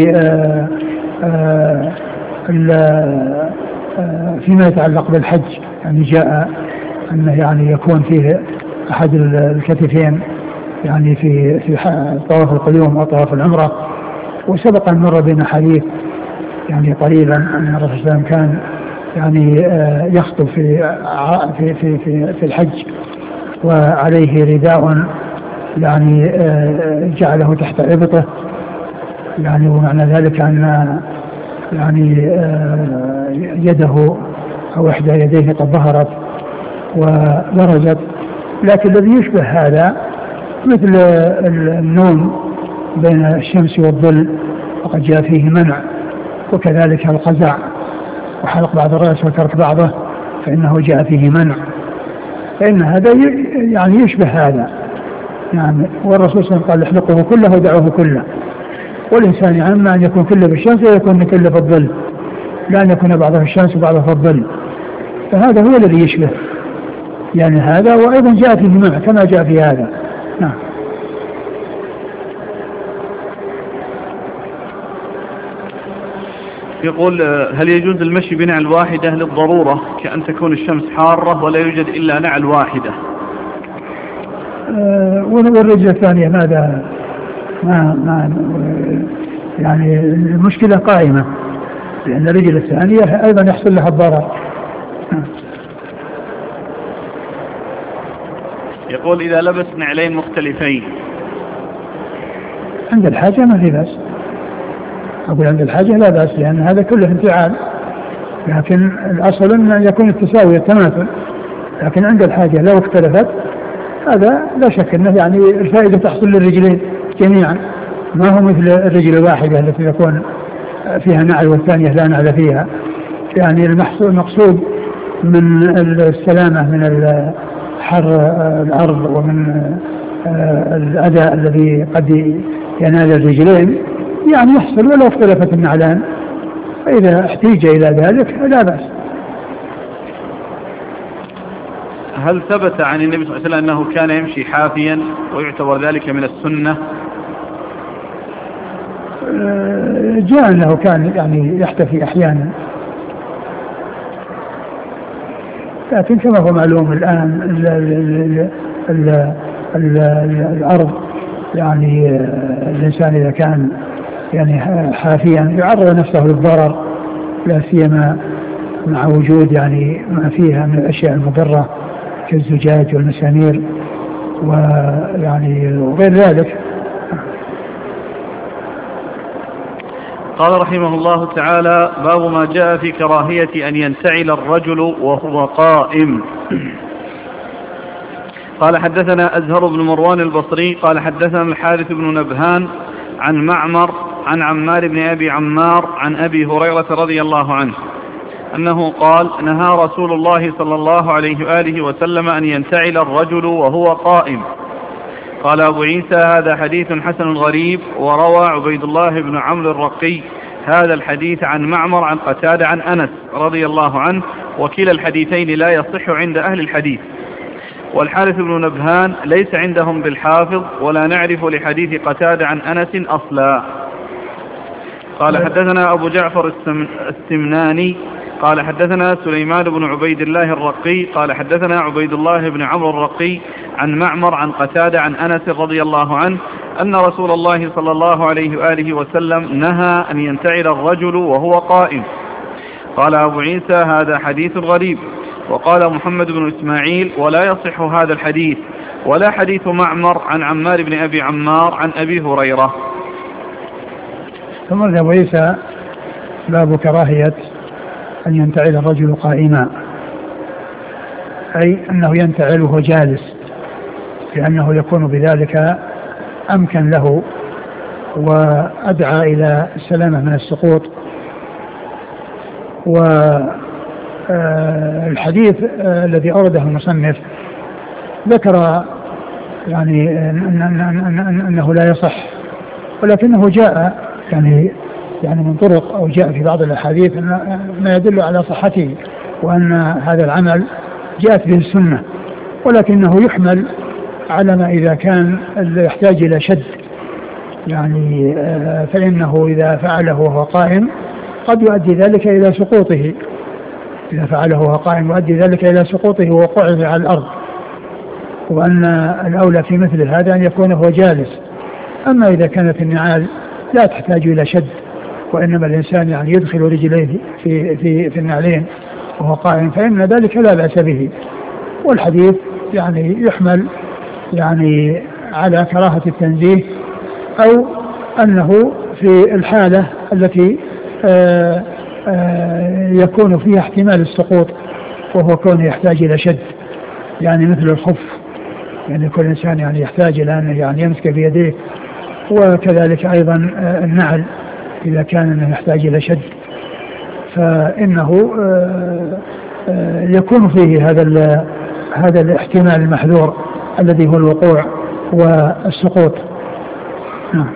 فيما يتعلق بالحج يعني جاء أنه يعني يكون فيه أحد الكتفين يعني في طواف القدوم وطواف العمرة. وسبق أن مر بنا حديث يعني قريبا أن الرسول صلى الله عليه وسلم كان يعني يخطب في الحج وعليه رداء يعني جعله تحت إبطه، يعني ومعنى ذلك أن يعني يده أو إحدى يديه قد ظهرت وبرزت. لكن الذي يشبه هذا مثل النوم بين الشمس والظل وقد جاء فيه منع، وكذلك القزع وحلق بعض الرأس وترك بعضه فإنه جاء فيه منع، فإن هذا يعني يشبه هذا. يعني والرسول صلى الله عليه وسلم قال: احلقه كله ودعوه كله. والإنسان يعني إما أن يكون كله بالشمس ويكون كله في الظل، لا أن يكون بعضه في الشمس وبعضه في الظل، فهذا هو الذي يشبه يعني هذا. وأيضا جاء فيه منع كما جاء في هذا. نعم. يقول: هل يجوز المشي بنعل واحدة للضرورة كأن تكون الشمس حارة ولا يوجد إلا نعل واحدة؟ والرجل الثانية ماذا؟ ما يعني المشكلة قائمة، لأن الرجل الثانية أيضا يحصل لها الضرر. يقول: إذا لبس نعلين مختلفين عند الحاجة ما في بأس. أقول عند الحاجة لا بأس، لأن هذا كله انفعال، لكن الأصل أن يكون التساوي التماثل، لكن عند الحاجة لو اختلفت هذا لا شك أنه يعني الفائدة تحصل للرجلين جميعا، ما هو مثل الرجل الواحدة التي يكون فيها نعل والثانية لا نعل فيها، يعني المقصود من السلامة من حر الأرض ومن الأذى الذي قد ينال الرجلين يعني يحصل ولو اختلفت النعلان، فإذا احتيج إلى ذلك لا بأس. هل ثبت عن النبي صلى الله عليه وسلم أنه كان يمشي حافيا ويعتبر ذلك من السنة؟ جاء أنه كان يعني يحتفي أحيانا، لكن كما هو معلوم الآن الأرض يعني الإنسان إذا كان يعني حافيا يعرض نفسه للضرر، لا سيما مع وجود يعني ما فيها من الأشياء المضرة كالزجاج والمسامير ويعني وغير ذلك. قال رحمه الله تعالى: باب ما جاء في كراهية أن ينتعل الرجل وهو قائم. قال حدثنا أزهر بن مروان البصري قال حدثنا الحارث بن نبهان عن معمر عن عمار بن أبي عمار عن أبي هريرة رضي الله عنه أنه قال: نهى رسول الله صلى الله عليه وآله وسلم أن ينتعل الرجل وهو قائم. قال أبو عيسى: هذا حديث حسن غريب. وروى عبيد الله بن عمرو الرقي هذا الحديث عن معمر عن قتادة عن أنس رضي الله عنه، وكلا الحديثين لا يصح عند أهل الحديث. والحارث بن نبهان ليس عندهم بالحافظ، ولا نعرف لحديث قتادة عن أنس أصلا. قال حدثنا أبو جعفر السمناني قال حدثنا سليمان بن عبيد الله الرقي قال حدثنا عبيد الله بن عمرو الرقي عن معمر عن قتادة عن أنس رضي الله عنه أن رسول الله صلى الله عليه وآله وسلم نهى أن ينتعل الرجل وهو قائم. قال أبو عيسى: هذا حديث غريب. وقال محمد بن إسماعيل: ولا يصح هذا الحديث ولا حديث معمر عن عمار بن أبي عمار عن أبي هريرة. ثم أبو عيسى: باب كراهية أن ينتعل الرجل قائما، أي أنه ينتعل وهو جالس، لأنه يكون بذلك أمكن له وأدعى إلى السلامة من السقوط. والحديث الذي أورده المصنف ذكر يعني أنه لا يصح، ولكنه جاء يعني من طرق أو جاء في بعض الأحاديث ما يدل على صحته، وأن هذا العمل جاءت به السنة، ولكنه يحمل على ما إذا كان يحتاج إلى شد، يعني فإنه إذا فعله وهو قائم قد يؤدي ذلك إلى سقوطه، إذا فعله وهو قائم يؤدي ذلك إلى سقوطه ووقوعه على الأرض، وأن الأولى في مثل هذا أن يكون هو جالس. أما إذا كانت النعال لا تحتاج إلى شد، وإنما الإنسان يعني يدخل رجليه في النعلين وهو قائم، فإن ذلك لا بأس به. والحديث يعني يحمل يعني على كراهة التنزيه، أو أنه في الحالة التي يكون فيها احتمال السقوط، وهو كونه يحتاج إلى شد، يعني مثل الخف، يعني كل إنسان يعني يحتاج إلى أن يعني يمسك بيديه، وكذلك أيضا النعل إذا كان أنه يحتاج إلى شد، فإنه يكون فيه هذا الاحتمال المحذور الذي هو الوقوع والسقوط. نعم.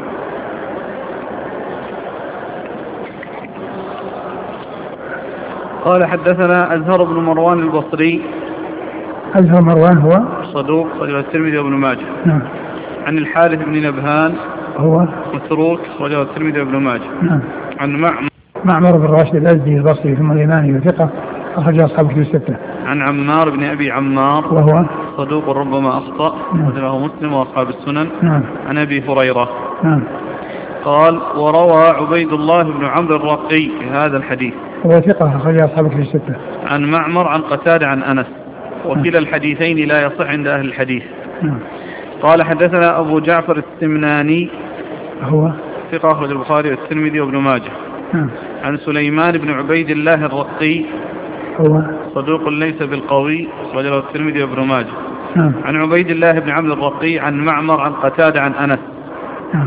قال حدثنا أزهر بن مروان البصري. أزهر مروان هو صدوق رجل الترمذي وابن ماجه. نعم. عن الحارث بن نبهان هو متروك رجل الترمذي وابن ماجه. نعم. عن معمر بن راشد الأزدي البصري ثم اليماني وثقة أخرج أصحاب كتب الستة. عن عمار بن أبي عمار وهو صدوق ربما أخطأ، وله مسلم وأصحاب السنن. نعم. عن أبي هريرة. نعم. قال: وروى عبيد الله بن عمرو الرقي هذا الحديث، هو ثقة أخرج أصحاب كتب الستة. عن معمر عن قتادة عن أنس، وكلا الحديثين لا يصح عند أهل الحديث. نعم. قال حدثنا أبو جعفر السمناني هو ثقة أخرج البخاري والترمذي وابن ماجه. نعم. عن سليمان بن عبيد الله الرقي هو صدوق ليس بالقوي رجل الترمذي وابن ماجه. نعم. عن عبيد الله بن عمرو الرقي عن معمر عن قتادة عن أنس. نعم.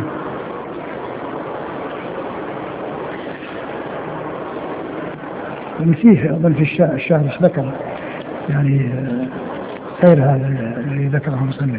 فيه أظن في الشارح ذكر يعني غير هذا الذي ذكره المصنف.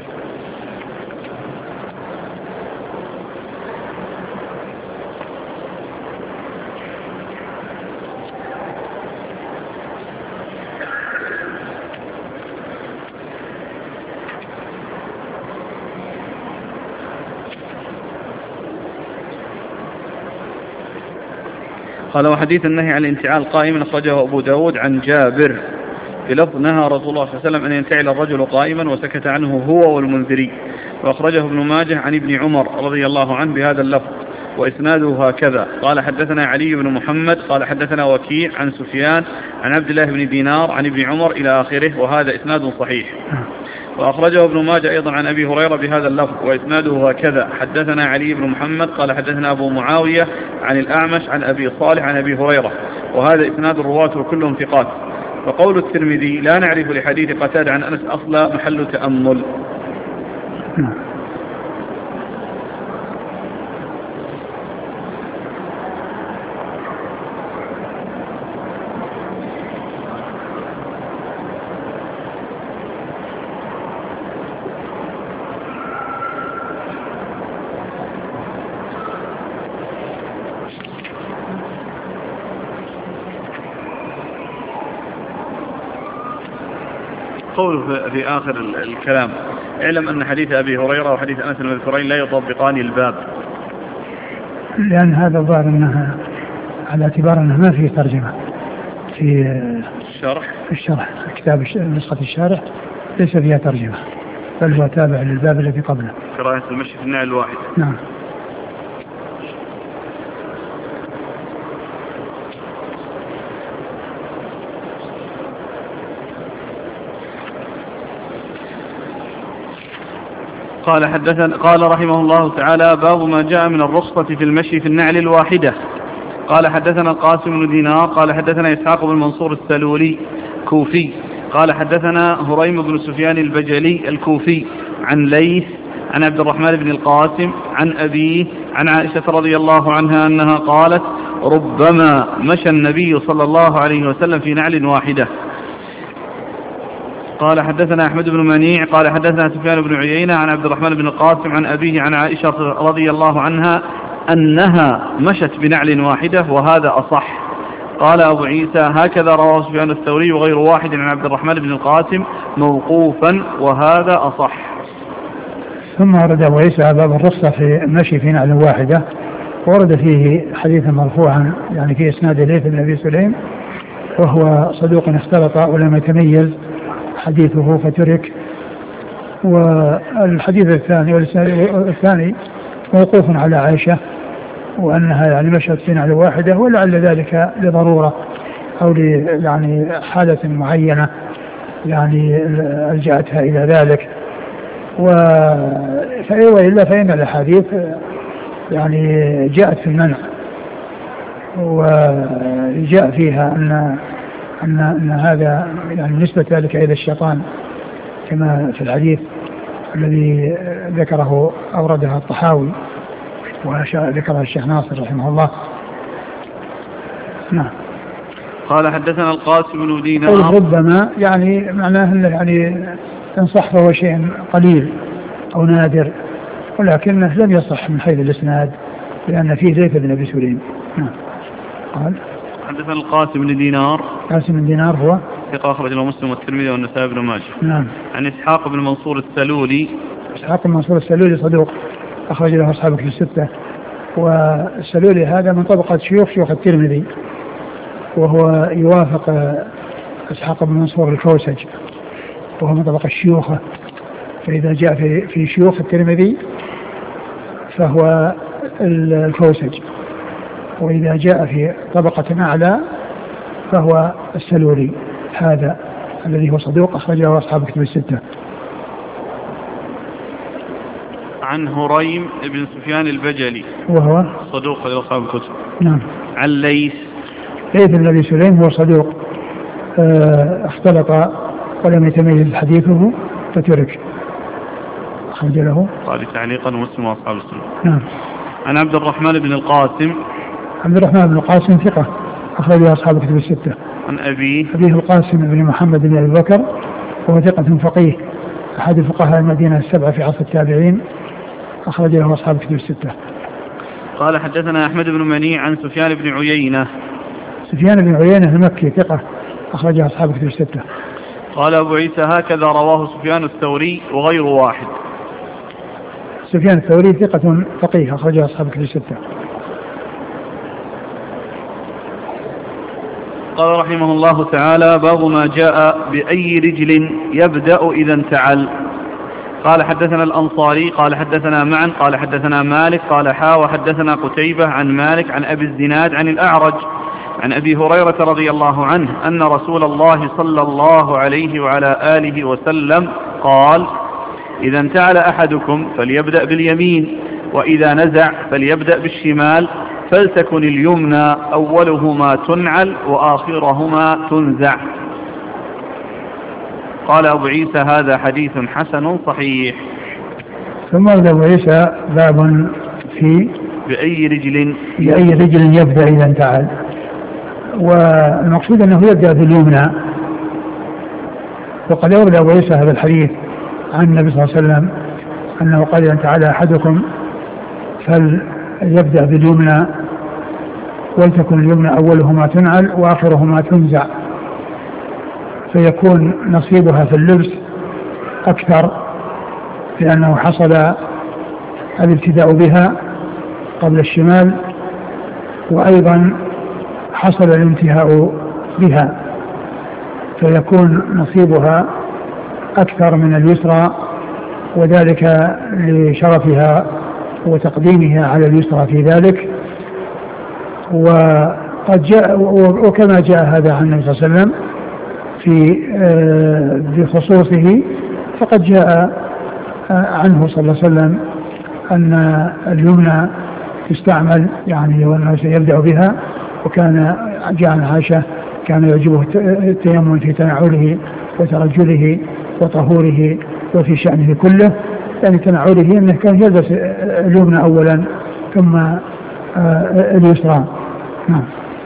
قال وحديث النهي عن الانتعال قائما أخرجه أبو داود عن جابر بلفظ نهى رسول الله صلى الله عليه وسلم أن ينتعل الرجل قائما وسكت عنه هو والمنذري، وأخرجه ابن ماجه عن ابن عمر رضي الله عنه بهذا اللفظ وإسناده هكذا. قال حدثنا علي بن محمد قال حدثنا وكيع عن سفيان عن عبد الله بن دينار عن ابن عمر إلى آخره، وهذا إسناد صحيح. وأخرجه ابن ماجه أيضا عن أبي هريرة بهذا اللفظ وإسناده هكذا. حدثنا علي بن محمد قال حدثنا أبو معاوية عن الأعمش عن أبي صالح عن أبي هريرة، وهذا إسناد الرواة كلهم ثقات. وقول الترمذي لا نعرف لحديث قتادة عن أنس أصلا محل تأمل. قوله في آخر الكلام اعلم أن حديث أبي هريرة وحديث أنس المذكورين لا يطبقان الباب، لأن هذا الظاهر أنها على اعتبار أنه ما فيه ترجمة في الشرح كتاب نسخة الشارح ليس فيها ترجمة، بل هو تابع للباب الذي قبله كراهة المشي في النعل الواحد. نعم. قال رحمه الله تعالى باب ما جاء من الرخصة في المشي في النعل الواحدة. قال حدثنا القاسم بن دينار قال حدثنا إسحاق بن منصور السلولي كوفي قال حدثنا هريم بن سفيان البجلي الكوفي عن ليث عن عبد الرحمن بن القاسم عن أبيه عن عائشة رضي الله عنها أنها قالت ربما مشى النبي صلى الله عليه وسلم في نعل واحدة. قال حدثنا أحمد بن منيع قال حدثنا سفيان بن عيينة عن عبد الرحمن بن القاسم عن أبيه عن عائشة رضي الله عنها أنها مشت بنعل واحدة، وهذا أصح. قال أبو عيسى هكذا رواه سفيان الثوري وغير واحد عن عبد الرحمن بن القاسم موقوفا، وهذا أصح. ثم ورد أبو عيسى باب الرخصة في المشي في نعل واحدة، ورد فيه حديثا مرفوعا يعني في إسناد ليث بن أبي سليم وهو صدوق اختلط ولم يتميز حديثه فترك. والحديث الثاني موقوف على عائشة وأنها يعني مشت في نعل واحدة، ولعل ذلك لضرورة أو يعني حالة معينة يعني ألجأتها إلى ذلك. وإلا فإن الأحاديث يعني جاءت في المنع، وجاء فيها أن هذا يعني نسبة ذلك إلى الشيطان كما في الحديث الذي ذكره أوردها الطحاوي وذكرها الشيخ ناصر رحمه الله. نعم. قال حدثنا القاسم بن دينار ربما يعني معناه يعني إن صح فهو شيء قليل أو نادر، ولكنه لم يصح من حيث الإسناد لأن فيه زيد بن أبي سليم. نعم. قال حدثنا القاسم بن دينار. قاسم بن دينار هو ثقة أخرج له مسلم والترمذي والنسائي بن ماجه. نعم. عن إسحاق بن منصور السلولي. إسحاق بن منصور السلولي صدوق أخرج له أصحاب كتب الستة، والسلولي هذا من طبقة شيوخ الترمذي، وهو يوافق إسحاق بن منصور الكوسج وهو من طبقة الشيوخة، فإذا جاء في شيوخ الترمذي فهو الكوسج، وإذا جاء في طبقة أعلى فهو السلولي هذا الذي هو صدوق أخرجه أصحاب كتب الستة. عن هريم بن سفيان البجلي وهو صدوق أصحاب الكتب. نعم. عن ليث بن أبي سليم هو صدوق اختلط ولم يتميز حديثه فترك، أخرج له قال تعليقا مسلم وأصحاب السنة. نعم. عن عبد الرحمن بن القاسم. عبد الرحمن بن القاسم ثقة أخرج له أصحاب كتب الستة. عن أبيه القاسم بن محمد بن أبي بكر، وهو ثقة فقيه أحد فقهاء المدينة السبعة في عصر التابعين، أخرج له أصحاب كتب الستة. قال حدثنا أحمد بن منيع عن سفيان بن عيينة. سفيان بن عيينة المكي ثقة أخرجه أصحاب كتب الستة. قال أبو عيسى هكذا رواه سفيان الثوري وغير واحد. سفيان الثوري ثقة فقيه أخرجه أصحاب كتب الستة. قال رحمه الله تعالى: باب ما جاء بأي رجل يبدأ إذا انتعل. قال حدثنا الأنصاري قال حدثنا معا قال حدثنا مالك قال وحدثنا قتيبة عن مالك عن أبي الزناد عن الأعرج عن أبي هريرة رضي الله عنه أن رسول الله صلى الله عليه وعلى آله وسلم قال: إذا انتعل أحدكم فليبدأ باليمين، وإذا نزع فليبدأ بالشمال، فلتكن اليمنى أولهما تنعل وآخرهما تنزع. قال أبو عيسى هذا حديث حسن صحيح. ثم أبو عيسى باب في بأي رجل يبدأ إذا انتعل، والمقصود أنه يبدأ باليمنى. وقد أورد أبو عيسى هذا الحديث عن النبي صلى الله عليه وسلم أنه قال: إذا انتعل أحدكم فليبدأ باليمنى، ولتكن اليمنى أولهما تنعل وآخرهما تنزع، فيكون نصيبها في اللبس أكثر، لأنه حصل الابتداء بها قبل الشمال، وأيضا حصل الانتهاء بها، فيكون نصيبها أكثر من اليسرى، وذلك لشرفها وتقديمها على اليسرى في ذلك. وقد جاء وكما جاء هذا عن النبي صلى الله عليه وسلم بخصوصه، فقد جاء عنه صلى الله عليه وسلم أن اليمنى تستعمل، يعني وأنه سيبدأ بها. وكان جاء عن عائشة كان يعجبه التيمم في تنعله وترجله وطهوره وفي شأنه كله، يعني تنعله أنه كان يلبس اليمنى أولا ثم اليسرى. نعم.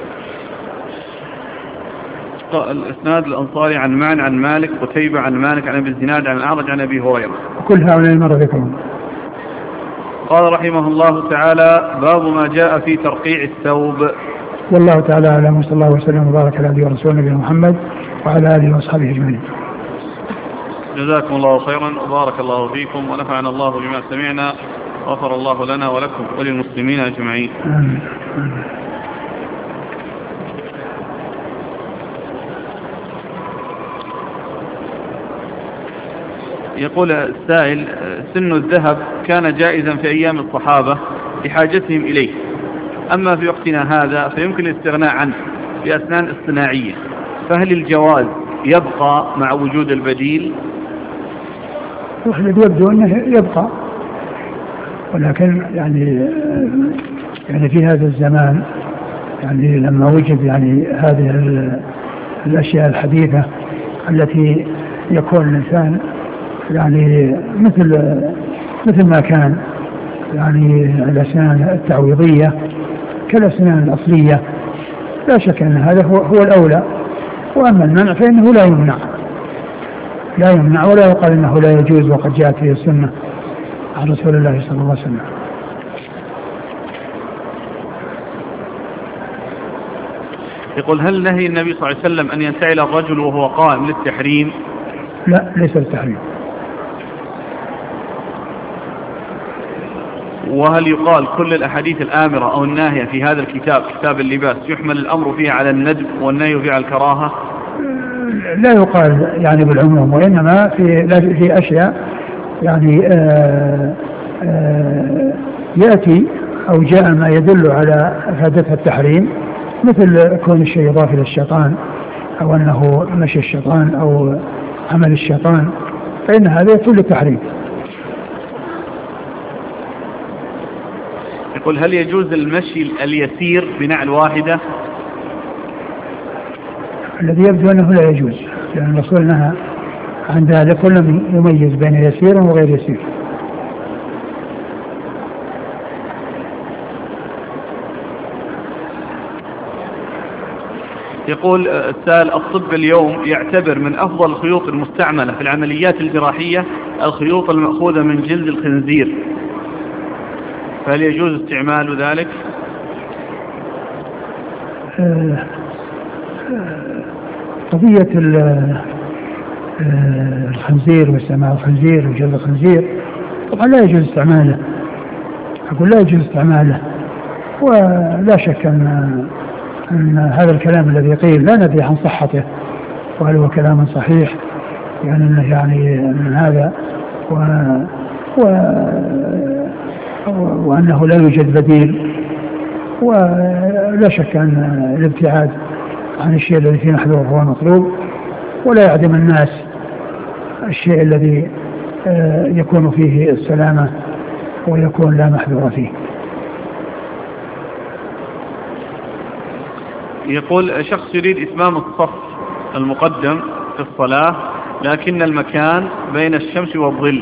الإسناد الأنصاري عن معن عن مالك، قتيبة عن مالك عن أبي الزناد عن الأعرج عن أبي هريرة، كل هؤلاء مرة ذكرهم. قال رحمه الله تعالى: باب ما جاء في ترقيع الثوب. والله تعالى أعلم، وصلى الله وسلم وبارك على عبده ورسوله نبينا محمد وعلى آله وأصحابه أجمعين. جزاكم الله خيرا وبارك الله فيكم ونفعنا الله بما سمعنا، غفر الله لنا ولكم وللمسلمين أجمعين. آمين. يقول السائل: سن الذهب كان جائزا في أيام الصحابة لحاجتهم إليه، أما في وقتنا هذا فيمكن الاستغناء عنه بأسنان اصطناعية، فهل الجواز يبقى مع وجود البديل؟ يبدو أنه يبقى، ولكن يعني في هذا الزمان، يعني لما وجد يعني هذه الأشياء الحديثة التي يكون الإنسان يعني مثل ما كان، يعني الأسنان التعويضية كالأسنان الأصلية، لا شك أن هذا هو الأولى. وأما المنع فإنه لا يمنع ولا يقال إنه لا يجوز، وقد جاءت فيه السنة عن رسول الله صلى الله عليه وسلم. يقول: هل نهي النبي صلى الله عليه وسلم أن ينتعل الرجل وهو قائم للتحريم؟ لا، ليس للتحريم. وهل يقال كل الأحاديث الآمرة أو الناهية في هذا الكتاب، كتاب اللباس، يحمل الأمر فيها على الندب والنهي فيها على الكراهة؟ لا يقال يعني بالعموم، وإنما في أشياء يعني يأتي أو جاء ما يدل على إفادتها التحريم، مثل كون الشيء يضاف إلى الشيطان، أو أنه مشي الشيطان أو عمل الشيطان، فإن هذا يكون للتحريم. يقول: هل يجوز المشي اليسير بنعل واحدة؟ الذي يبدو أنه لا يجوز، لأن الرسول نهى عن ذلك، ولم يميز بين يسير وغير يسير. يقول السائل: الطب اليوم يعتبر من أفضل الخيوط المستعملة في العمليات الجراحية الخيوط المأخوذة من جلد الخنزير، فهل يجوز استعمال ذلك؟ قضية الخنزير واستعمال الخنزير وجلد الخنزير طبعا لا يجوز استعماله، أقول لا يجوز استعماله، ولا شك أن هذا الكلام الذي قيل لا ندري عن صحته وهل هو كلام صحيح، يعني من هذا وأنه لا يوجد بديل. ولا شك أن الابتعاد عن الشيء الذي فيه محذور هو مطلوب، ولا يعدم الناس الشيء الذي يكون فيه السلامة ويكون لا محذور فيه. يقول شخص يريد إتمام الصف المقدم في الصلاة لكن المكان بين الشمس والظل.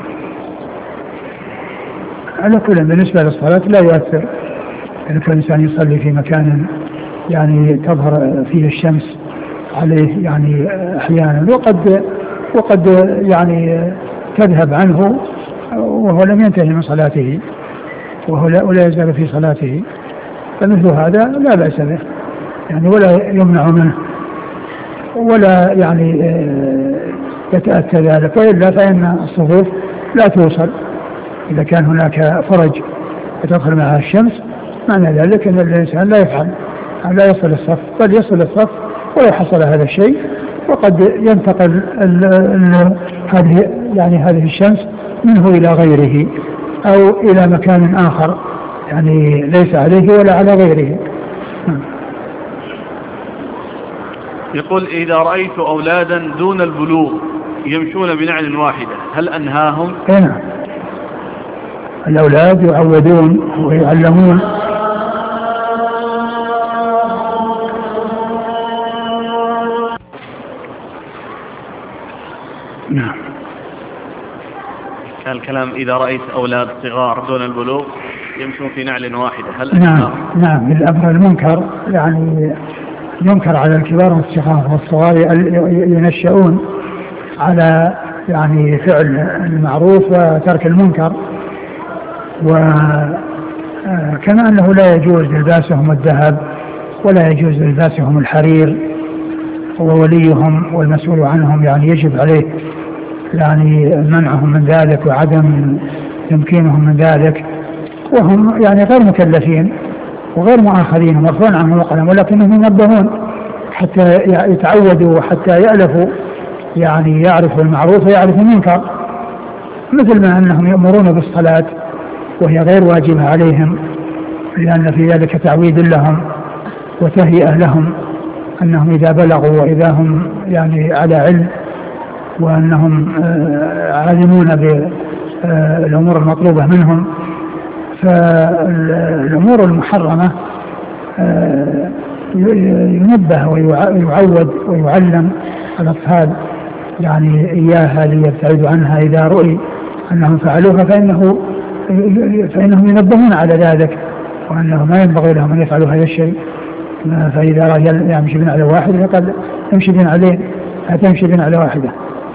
على كل بالنسبة للصلاة لا يؤثر إذا كان الإنسان يصلي في مكان يعني تظهر فيه الشمس عليه يعني أحيانا، وقد يعني تذهب عنه وهو لم ينتهي من صلاته ولا يزال في صلاته، فمثل هذا لا بأس به يعني، ولا يمنع منه ولا يعني يتأتى ذلك. وإلا فإن الصفوف لا توصل إذا كان هناك فرج يدخل معها الشمس، معنى ذلك أن الإنسان لا يصل الصف، بل يصل الصف ولو حصل هذا الشيء، وقد ينتقل هذه الشمس منه إلى غيره أو إلى مكان آخر يعني ليس عليه ولا على غيره. يقول: إذا رأيت أولادا دون البلوغ يمشون بنعل واحدة هل أنهاهم؟ نعم، الأولاد يعودون ويعلمون. نعم. كان الكلام: إذا رأيت أولاد صغار دون البلوغ يمشون في نعل واحدة هل أنهاهم؟ نعم، الأمر المنكر يعني ينكر على الكبار والصغار، والصغار ينشأون على يعني فعل المعروف وترك المنكر. وكما أنه لا يجوز لباسهم الذهب ولا يجوز لباسهم الحرير، ووليهم والمسؤول عنهم يعني يجب عليه يعني منعهم من ذلك وعدم تمكينهم من ذلك، وهم يعني غير مكلفين وغير مؤاخذين ومرفوع عنهم القلم، ولكنهم ينبهون حتى يتعودوا وحتى يألفوا يعني يعرفوا المعروف ويعرفوا المنكر، مثل ما أنهم يأمرون بالصلاة وهي غير واجبة عليهم، لأن في ذلك تعويد لهم وتهيئة لهم أنهم إذا بلغوا وإذا هم يعني على علم وأنهم عالمون بالأمور المطلوبة منهم، فالأمور المحرمة ينبه ويعود ويعلم الأطفال يعني إياها ليبتعدوا عنها إذا رؤي أنهم فعلوها، فإنهم ينبهون على ذلك وأنه ما ينبغي لهم أن يفعلوا هذا الشيء. فإذا رأى يمشي بين على واحد فقد يمشي بين عليه، هتمشي بين على واحدة.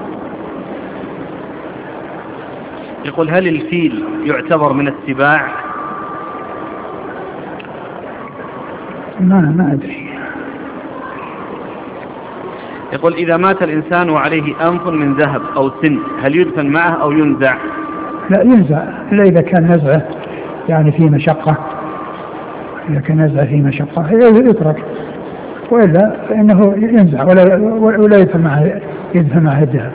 يقول: هل الفيل يعتبر من السباع؟ ما أدري. يقول: إذا مات الإنسان وعليه أنف من ذهب أو سن هل يدفن معه أو ينزع؟ لا، ينزع، إلا إذا كان نزعه يعني في مشقة، إذا كان نزعه في مشقة يترك، وإلا فإنه ينزع ولا يدفن معه الذهب.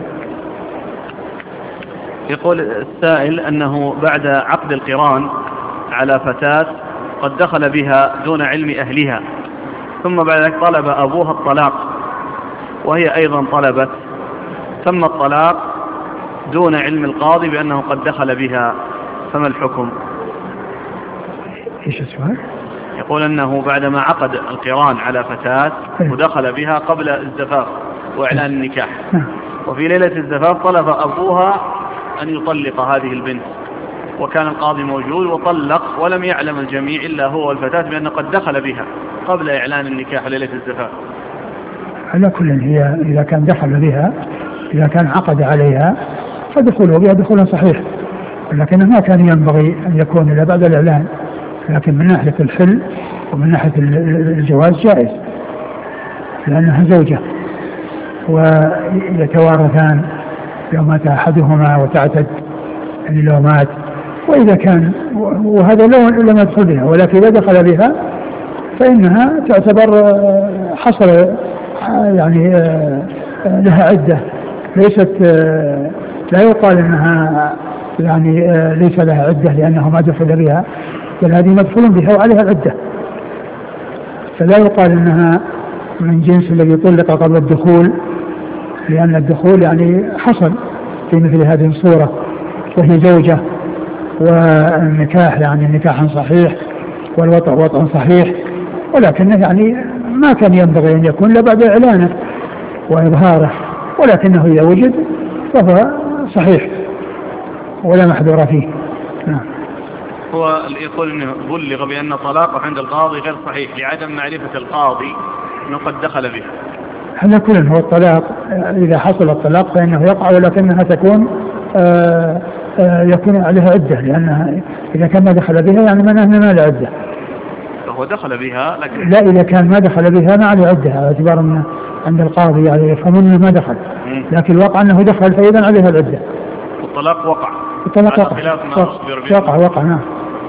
يقول السائل أنه بعد عقد القران على فتاة قد دخل بها دون علم أهلها، ثم بعد ذلك طلب أبوها الطلاق وهي أيضا طلبت، ثم الطلاق دون علم القاضي بأنه قد دخل بها، فما الحكم؟ إيش السؤال؟ يقول أنه بعدما عقد القران على فتاة ودخل بها قبل الزفاف وإعلان النكاح، وفي ليلة الزفاف طلب أبوها أن يطلق هذه البنت، وكان القاضي موجود وطلق، ولم يعلم الجميع إلا هو والفتاة بأنه قد دخل بها قبل إعلان النكاح ليلة الزفاف، على كل هي إذا كان دخل بها، إذا كان عقد عليها فدخوله بها دخولا صحيح، لكنه ما كان ينبغي أن يكون إلا بعد الإعلان، لكن من ناحية الحل ومن ناحية الجواز جائز لأنها زوجة ويتوارثان لو مات أحدهما وتعتد يعني لو مات، وإذا كان وهذا لم يدخل بها، ولكن إذا دخل بها فإنها تعتبر حصل يعني لها عدة، ليست لا يقال انها يعني ليس لها عدة لأنه ما دخل بها، بل هذه مدخول بها وعليها العدة، فلا يقال انها من جنس الذي طلق قبل الدخول، لأن الدخول يعني حصل في مثل هذه الصورة وهي زوجة، والنكاح يعني نكاح صحيح والوطء وطء صحيح، ولكنه يعني ما كان ينبغي أن يكون إلا بعد إعلانه وإظهاره، ولكنه إذا وجد فهو صحيح ولا محذور فيه. نعم. هو يقول انه بلغ بأن طلاقه عند القاضي غير صحيح لعدم معرفة القاضي انه قد دخل به. هذا كله هو الطلاق، إذا حصل الطلاق فإنه يقع، ولكنها تكون يكون عليها عدة، لأنها إذا كان ما دخل بها يعني معناه ما له عدة. فهو دخل بها لكن لا، إذا كان ما دخل بها ما عليه عدة على اعتبار أنه عند القاضي يعني يفهمون أنه ما دخل، لكن الواقع أنه دخل فإذا عليها العدة. الطلاق وقع. الطلاق وقع. نعم.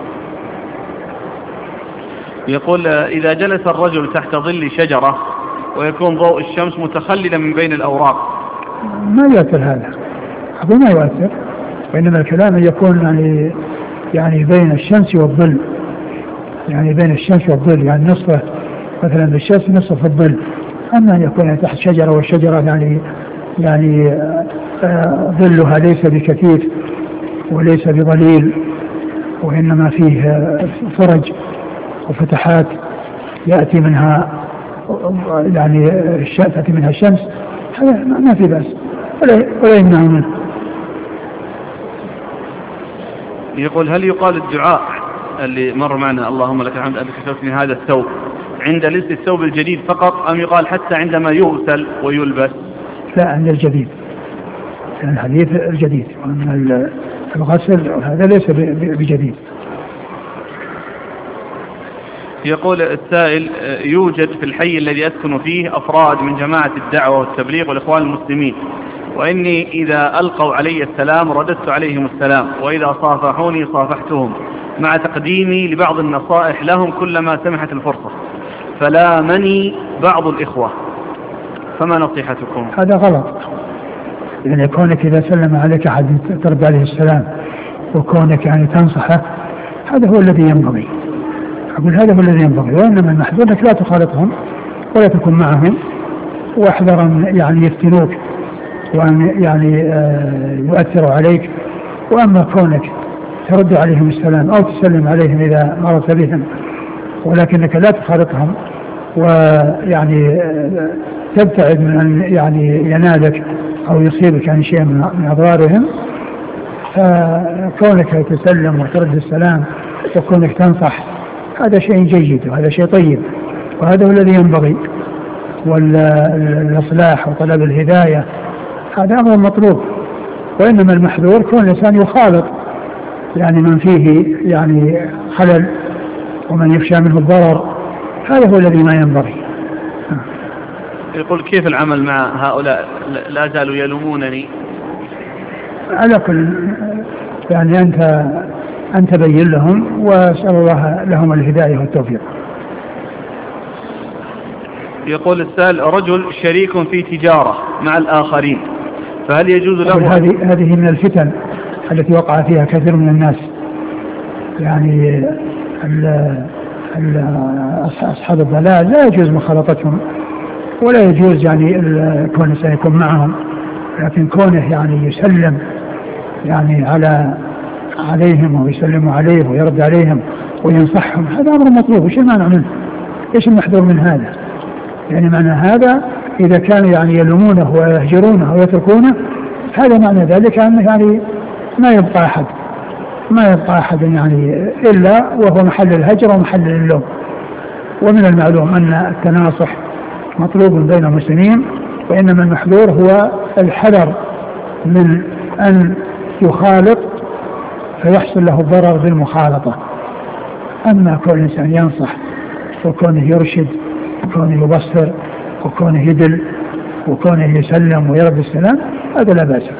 يقول إذا جلس الرجل تحت ظل شجرة ويكون ضوء الشمس متخللا من بين الأوراق ما يؤثر هذا، أقول ما يؤثر، وإنما الكلام يكون يعني بين الشمس والظل، يعني بين الشمس والظل، يعني نصفه مثلا بالشمس نصفه في الظل، أما أن يكون تحت شجرة والشجرة يعني ظلها ليس بكثيف وليس بظليل، وإنما فيه فرج وفتحات يأتي منها يعني تأتي منها الشمس، هذا ما في بأس ولا يمنع منه. يقول هل يقال الدعاء اللي مر معنا اللهم لك الحمد أنك كسوتني هذا الثوب عند لبس الثوب الجديد فقط، أم يقال حتى عندما يغسل ويلبس؟ لا، عند الجديد، يعني الحديث الجديد، وأن الغسل هذا ليس بجديد. يقول السائل يوجد في الحي الذي أسكن فيه أفراد من جماعة الدعوة والتبليغ والإخوان المسلمين، وإني إذا ألقوا علي السلام رددت عليهم السلام، وإذا صافحوني صافحتهم، مع تقديمي لبعض النصائح لهم كلما سمحت الفرصة، فلامني بعض الإخوة، فما نصيحتكم؟ هذا غلط، يعني كونك إذا سلم عليك أحد ترد عليه السلام وكونك يعني تنصحه، هذا هو الذي ينبغي، أقول هذا هو الذي ينبغي، وإنما المحذور أنك لا تخالطهم ولا تكون معهم، واحذر أن يعني يفتنوك وأن يعني يؤثروا عليك. وأما كونك ترد عليهم السلام أو تسلم عليهم إذا مرت بهم، ولكنك لا تخالطهم ويعني تبتعد من أن يعني ينالك أو يصيبك عن شيء من أضرارهم، فكونك تسلم وترد السلام وكونك تنصح هذا شيء جيد وهذا شيء طيب، وهذا هو الذي ينبغي، والإصلاح وطلب الهداية هذا أمر مطلوب. وإنما المحذور كون الإنسان يخالط يعني من فيه يعني خلل ومن يخشى منه الضرر، هذا هو الذي ما ينبغي. يقول كيف العمل مع هؤلاء لا زالوا يلومونني؟ على كل يعني أنت بين لهم وأسأل الله لهم الهداية والتوفيق. يقول السائل رجل شريك في تجارة مع الآخرين، فهل يجوز له؟ هذه من الفتن التي وقع فيها كثير من الناس، يعني أصحاب الضلال لا يجوز مخالطتهم ولا يجوز يعني كون الإنسان يكون معهم، لكن كونه يعني يسلم يعني عليهم ويسلم عليه ويرد عليهم وينصحهم، هذا أمر مطلوب. وش المانع منه؟ إيش المحذور من هذا؟ يعني معنى هذا إذا كانوا يعني يلومونه ويهجرونه ويتركونه، هذا معنى ذلك أنه يعني ما يبقى أحد يعني إلا وهو محل الهجر ومحل اللوم. ومن المعلوم أن التناصح مطلوب بين المسلمين، وإنما المحذور هو الحذر من أن يخالط فيحصل له ضرر بالمخالطة. أما كون الإنسان ينصح وكونه يرشد وكونه يبصر وكونه يدل وكونه يسلم ويرد السلام هذا لا بأس.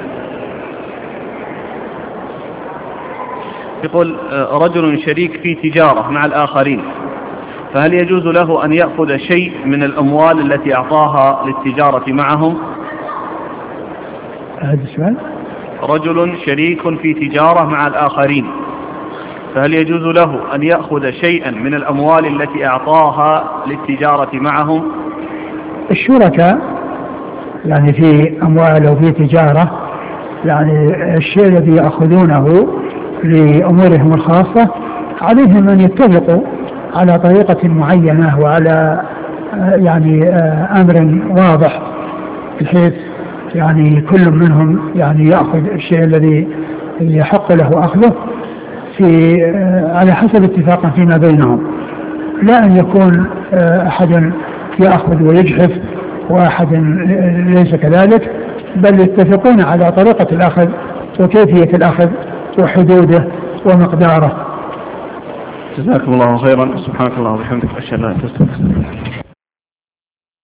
يقول رجل شريك في تجارة مع الآخرين، فهل يجوز له أن يأخذ شيء من الأموال التي أعطاها للتجارة معهم؟ هذا السؤال. رجل شريك في تجارة مع الآخرين، فهل يجوز له أن يأخذ شيئا من الأموال التي أعطاها للتجارة معهم؟ الشركاء يعني في أموال أو في تجارة، يعني الشيء الذي يأخذونه لأمورهم الخاصة عليهم أن يتفقوا على طريقة معينة وعلى يعني أمر واضح، بحيث يعني كل منهم يعني يأخذ الشيء الذي يحق له أخذه في على حسب اتفاق فيما بينهم، لا أن يكون أحد يأخذ ويجحف وأحد ليس كذلك، بل يتفقون على طريقة الأخذ وكيفية الأخذ وحدوده ومقداره. جزاكم الله خيرا. سبحانك اللهم وبحمدك، أشهد أن لا إله إلا أنت.